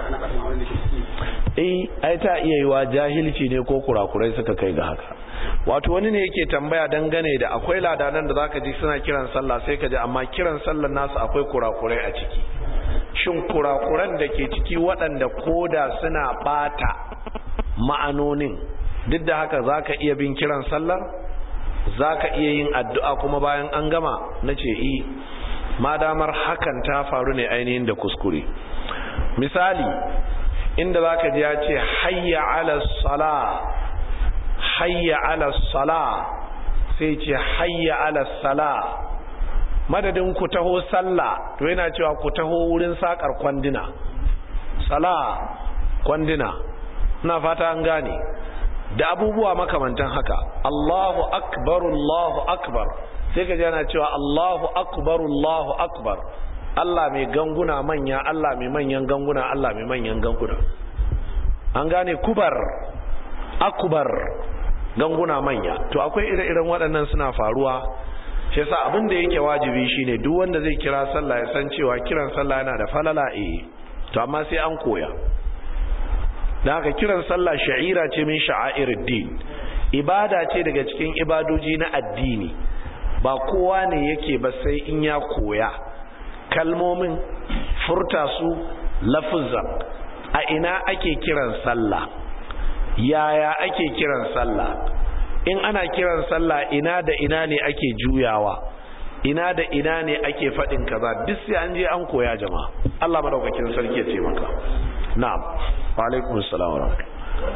Ai ta iya yiwa jahilci ne ko kurakurai suka kai ga haka. Wato wani ne yake tambaya dangane da akwai ladanan da zaka ji suna kiran sallah sai ka ji amma kiran sallan nasu akwai kurakurai a ciki. Shin kurakuran da ke ciki waɗanda koda suna bata ma'anonin duk da haka zaka iya bin kiran sallar, zaka iya yin addu'a kuma bayan an gama? Nace madamar hakan ta faru ne ainihin da kuskure. Misali inda zaka ji ya ce hayya ala salah, hayya ala salah, sai ce hayya ala salah, madadin ku taho sallah to yana cewa ku taho wurin sakar kwandina, salah kwandina. Ina fata an gane. Da abubuwa makamantan haka. Allahu akbar, Allahu akbar, sai ka ji yana cewa Allahu akbar, Allahu akbar, Allah mai ganguna manya, Allah mai manyan ganguna, Allah mai manyan ganguna. An gane? Kubar, akbar, ganguna manya. To akwai ire-iren waɗannan suna faruwa. Shi yasa abin da yake wajibi shine duk wanda zai kira sallah ya san cewa kiran sallah yana da falala to amma sai an koya. Da haka kiran sallah sha'ira ce min sha'airuddin, ibada ce daga cikin ibadoji na addini. Ba kowa ne yake ba sai in ya koya kalmomin, furta su, lafuzan. A ina ake kiran sallah, yaya ake kiran sallah, in ana kiran sallah ina da ina ne ake juyawa, ina da ina ne ake faɗin kaza, duk sai an je an koya jama'a. Allah madaukakin sarki ya taimaka. Na'am. Wa alaikum assalam wa rahmatullahi.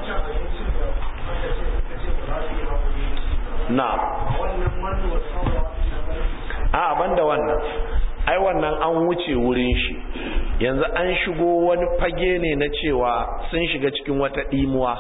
Na'am. A banda wannan, ai wannan an wuce wurin shi. Yanzu an shigo wani fage ne na cewa sun shiga cikin wata dimuwa.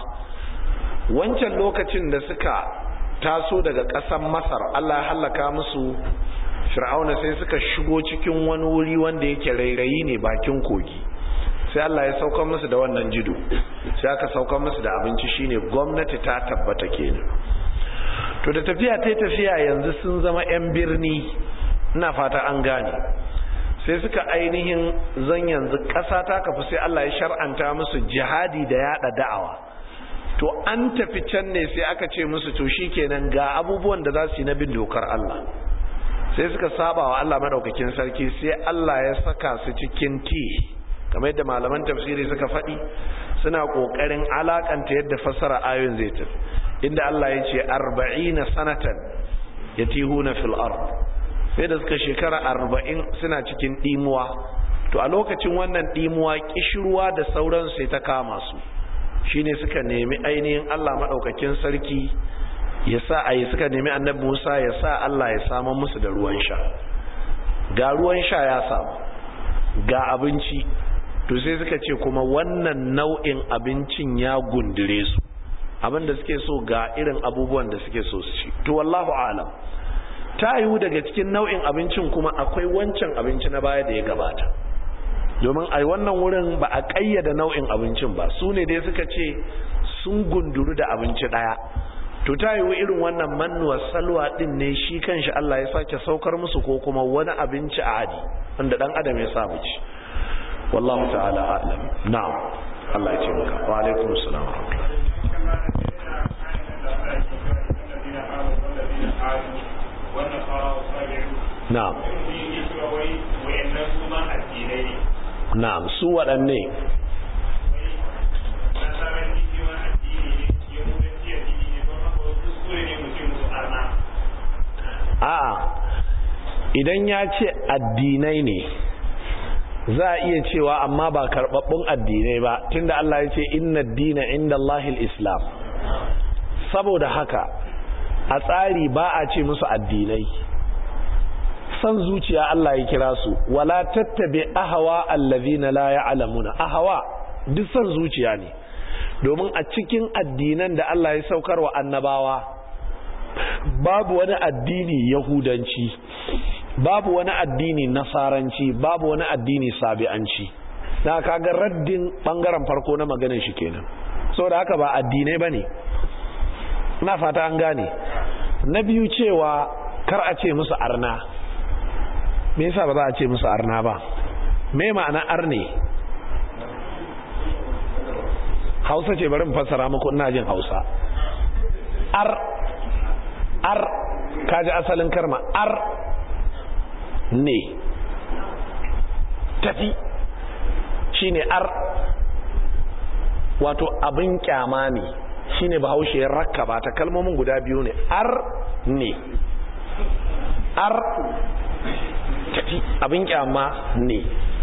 Wancan lokacin da suka taso daga ƙasar Masar, Allah ya halaka musu Fir'auna, sai suka shigo cikin wani wuri wanda yake rairayi ne bakin kogi. Sai Allah ya saukar musu da wannan jido, sai aka saukar musu da abinci, shine gwamnati ta tabbata kenan. To da tafiya ta tafiya yanzu sun zama 'yan birni, ina fata an gane. Sai suka ainihin zan yanzu ƙasa ta kafu, sai Allah ya shar'anta musu jihadi da yada da'awa. To an tafi can ne sai aka ce musu to shikenan ga abubuwan da za su yi na bin dokar Allah. Sai suka saba wa Allah madaukakin sarki, sai Allah ya saka su cikin kamar yadda malaman tafsiri suka faɗi, suna ƙoƙarin alakanta yadda fassara ayoyin zai tafi, inda Allah ya ce 40 sanatan yatihuna fil ard, sai da suka shekara 40 suna cikin dimuwa. To a lokacin wannan dimuwa, kishirwa da sauran sai ta kama su, shine suka nemi ainihin Allah madaukakin sarki ya sa suka nemi annabi Musa ya sa Allah ya samu musu da ruwan sha. Ga ruwan sha ya samu, ga abinci, to sai suka ce kuma wannan nau'in abincin ya gundure su, abinda suke so ga irin abubuwan da suke so su ci. To wallahu alam, ta yiwu daga cikin nau'in abincin kuma akwai wancan abinci na baya da ya gabata, domin a wannan wurin ba a ƙayyada nau'in abincin ba, su ne dai suka ce sun gunduru da abinci ɗaya. To ta yiwu irin wannan mannuwar salwa ɗin ne shi kanshi Allah ya sake saukar musu, ko kuma wani abinci a adi wanda ɗan adam ya samu ci. Wallahu ta'ala a'lam. Na'am. Allah ya ce maka. Wa alaikum assalam wa rahmatullah. Na'am. na'am su waɗanne a'a idan ya ce addinai ne za a iya cewa amma ba karɓaɓɓun addinai ba tunda Allah ya ce inna ad-dina inda Allahil Islam saboda haka a tsari ba a ce musu addinai san zuciya Allah ya kira su wala tattabi ahwa allazina la ya'lamuna ahwa duk san zuciya ne domin a cikin addinan da Allah ya saukar wa annabawa babu wani addini yahudanci babu wani addini nasaranci babu wani addini sabi'anci na kaga raddin bangaren farko na maganar shi kenan saboda haka ba addinai bane ina fata an gane na biyu cewa kar a ce musu arna me yasa ba za a ce musu arna ba me ma'ana arne Hausa ce bari mu fassara muku ina jin Hausa ar kaji asalin karma ar ne tafi shine ar wato abin kyama ne shine Bahaushe ya rakkaba ta kalmomin guda biyu ne ar ne ar tafi abin kyama ne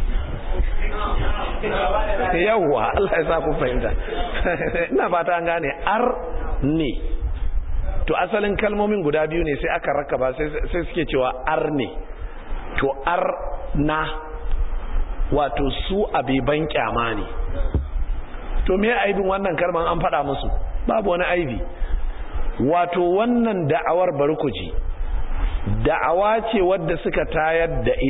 yawwa Allah ya sa ku fahimta ina fata an gane ar ne to asalin kalmomin guda biyu ne sai aka rakaba sai suke cewa ar ne to ar na wato su abiban kyama ne to me aibin wannan kalman an faɗa musu babu wani aibi wato wannan da'awar barkuji da'awa ce wadda suka tayar da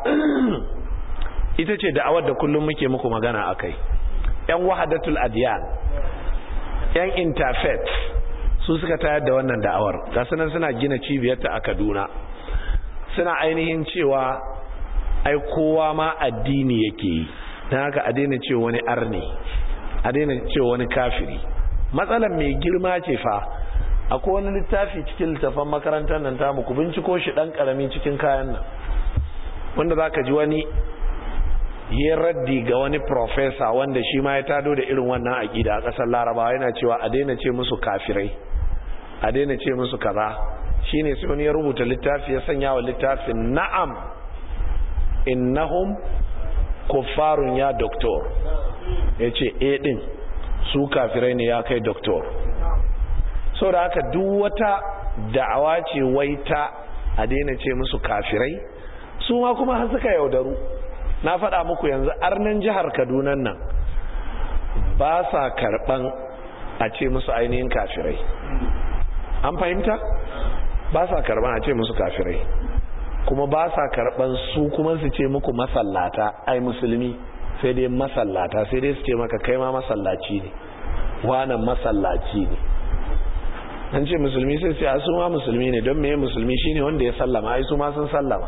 ita ce da'awar da kullum muke muku magana akai yan wahadatul adyan yan interfaith su suka tayar da wannan da'awar gasu nan suna gina cibiyarta a Kaduna suna ainihin cewa ai kowa ma addini yake yi don haka a daina cewa wani arni a daina cewa wani kafiri matsalar mai girma ce fa akwai wani littafi cikin littafan makarantar nan tamu ku binciko shi dan karami cikin kayan nan wanda zaka ji wani yin raddi ga wani professor wanda shi ma ya tado da irin wannan aqida a kasar Larabawa yana cewa a daina ce musu kafirai a daina ce musu kaza shine sai wani ya rubuta littafi ya sanya wa littafin na'am innahum kuffarun ya doktor yace din su kafirai ne ya kai doktor so da haka duk wata da'awa ce waita a daina ce musu kafirai su ma kuma har suka yaudaru na faɗa muku yanzu arnan jihar Kaduna nan ba sa karɓan a ce musu ainihin kafirai an fahimta ba sa karɓan a ce musu kafirai kuma ba sa karɓan su kuma su ce muku masallata ai musulmi sai dai masallata sai dai su ce maka kai ma masallaci ne wannan masallaci ne an ce musulmi sai ce a su ma musulmi ne don meye musulmi shine wanda ya sallama ai su ma sun sallama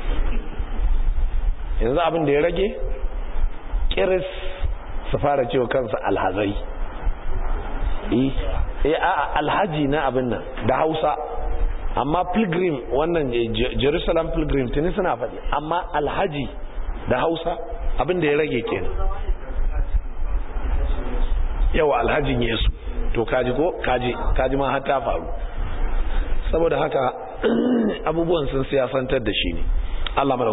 yanzu abin da ya rage kiris su fara cewa kansu alhazai a alhaji na abin nan da Hausa amma pilgrim wannan Jerusalem pilgrim tuni suna faɗi amma alhaji da Hausa abin da ya rage kenan yawa alhajin Yesu to kaji ko kaji ma har ta faru saboda haka abubuwan sun siyasantar da shi ne Allah